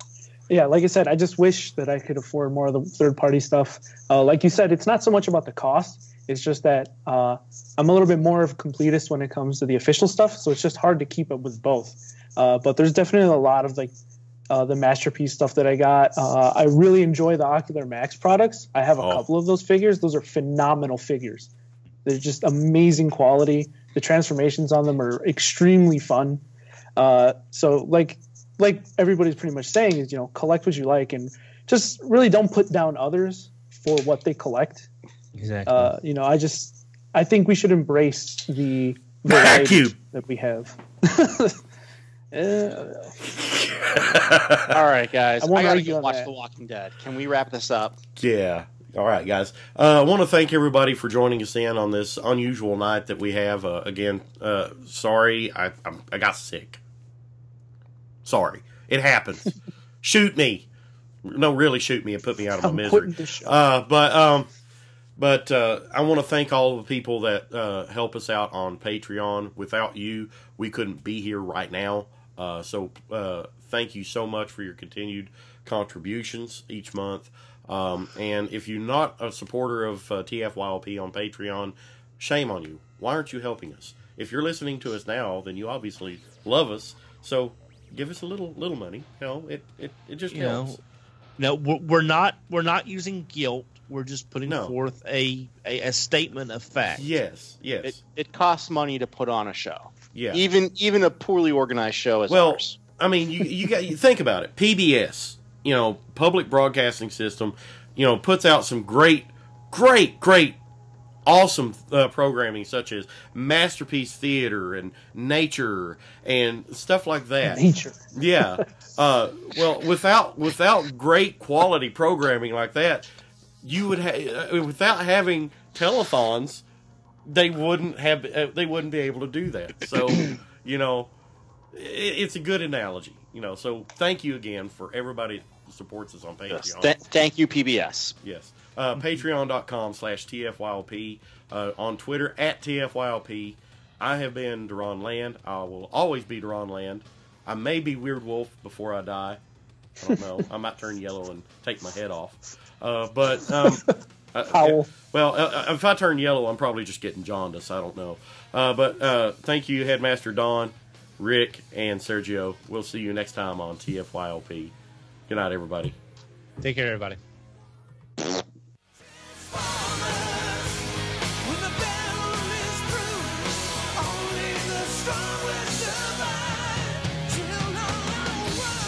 Speaker 7: yeah, like I said, I just wish that I could afford more of the third party stuff. Uh, like you said, it's not so much about the cost. It's just that uh, I'm a little bit more of a completist when it comes to the official stuff. So it's just hard to keep up with both. Uh, but there's definitely a lot of like uh, the Masterpiece stuff that I got. Uh, I really enjoy the Ocular Max products. I have a
Speaker 4: Oh.
Speaker 7: couple of those figures. Those are phenomenal figures. They're just amazing quality. The transformations on them are extremely fun. Uh, so like like everybody's pretty much saying is, you know, collect what you like and just really don't put down others for what they collect.
Speaker 5: Exactly.
Speaker 7: Uh, you know, I just I think we should embrace the
Speaker 4: Vacuum.
Speaker 7: variety that we have. Uh,
Speaker 6: All right, guys.
Speaker 7: I
Speaker 6: I,
Speaker 7: won't
Speaker 6: gotta
Speaker 7: argue
Speaker 6: go
Speaker 7: on
Speaker 6: watch
Speaker 7: that.
Speaker 6: The Walking Dead. Can we wrap this up?
Speaker 4: Yeah. All right, guys. Uh, I want to thank everybody for joining us in on this unusual night that we have. Uh, again, uh, sorry, I I'm, I got sick. Sorry, it happens. Shoot me. No, really, shoot me and put me out of my
Speaker 7: I'm
Speaker 4: misery.
Speaker 7: quitting the show.
Speaker 4: Uh, but um, but uh, I want to thank all of the people that uh, help us out on Patreon. Without you, we couldn't be here right now. Uh, so uh, thank you so much for your continued contributions each month. Um, and if you're not a supporter of uh, T F Y L P on Patreon, shame on you. Why aren't you helping us? If you're listening to us now, then you obviously love us. So give us a little little money. You know, it it, it just
Speaker 5: You
Speaker 4: helps.
Speaker 5: know, no, we're, we're not we're not using guilt. We're just putting
Speaker 4: No.
Speaker 5: forth a, a a statement of fact.
Speaker 4: Yes, yes,
Speaker 6: It it costs money to put on a show.
Speaker 4: yeah.
Speaker 6: Even even a poorly organized show as
Speaker 4: Well,
Speaker 6: ours.
Speaker 4: I mean, you you got you think about it. P B S, you know, Public Broadcasting System, you know, puts out some great, great, great, awesome uh, programming such as Masterpiece Theater and Nature and stuff like that.
Speaker 7: Nature.
Speaker 4: Yeah. Uh, well, without without great quality programming like that, you would ha- uh, without having telethons, they wouldn't have uh, they wouldn't be able to do that. So, you know, it, it's a good analogy. You know, so thank you again for everybody who supports us on Patreon.
Speaker 6: Yes. Th- thank you, P B S.
Speaker 4: Yes. Uh, Patreon.com slash TFYLP. Uh, on Twitter, at T F Y L P. I have been Deron Land. I will always be Deron Land. I may be Weird Wolf before I die. I don't know. I might turn yellow and take my head off. Uh, but, um... uh,
Speaker 7: Howl.
Speaker 4: well, uh, if I turn yellow, I'm probably just getting jaundice. I don't know. Uh, but uh, thank you, Headmaster Don, Rick, and Sergio. We'll see you next time on T F Y L P. Good night, everybody.
Speaker 5: Take care, everybody.
Speaker 2: When the battle is through, only the strong will survive. Till all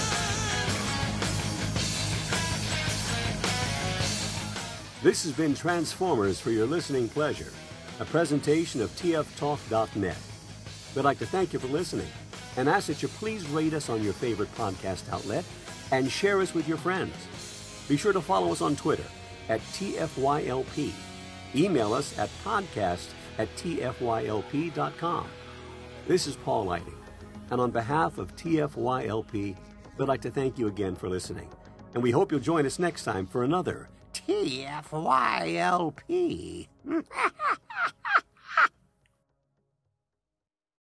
Speaker 2: one.
Speaker 3: This has been Transformers for your listening pleasure, a presentation of T F talk dot net. We'd like to thank you for listening and ask that you please rate us on your favorite podcast outlet and share us with your friends. Be sure to follow us on Twitter at T F Y L P. Email us at podcast at T F Y L P dot com. This is Paul Lighting, and on behalf of T F Y L P, we'd like to thank you again for listening, and we hope you'll join us next time for another T F Y L P.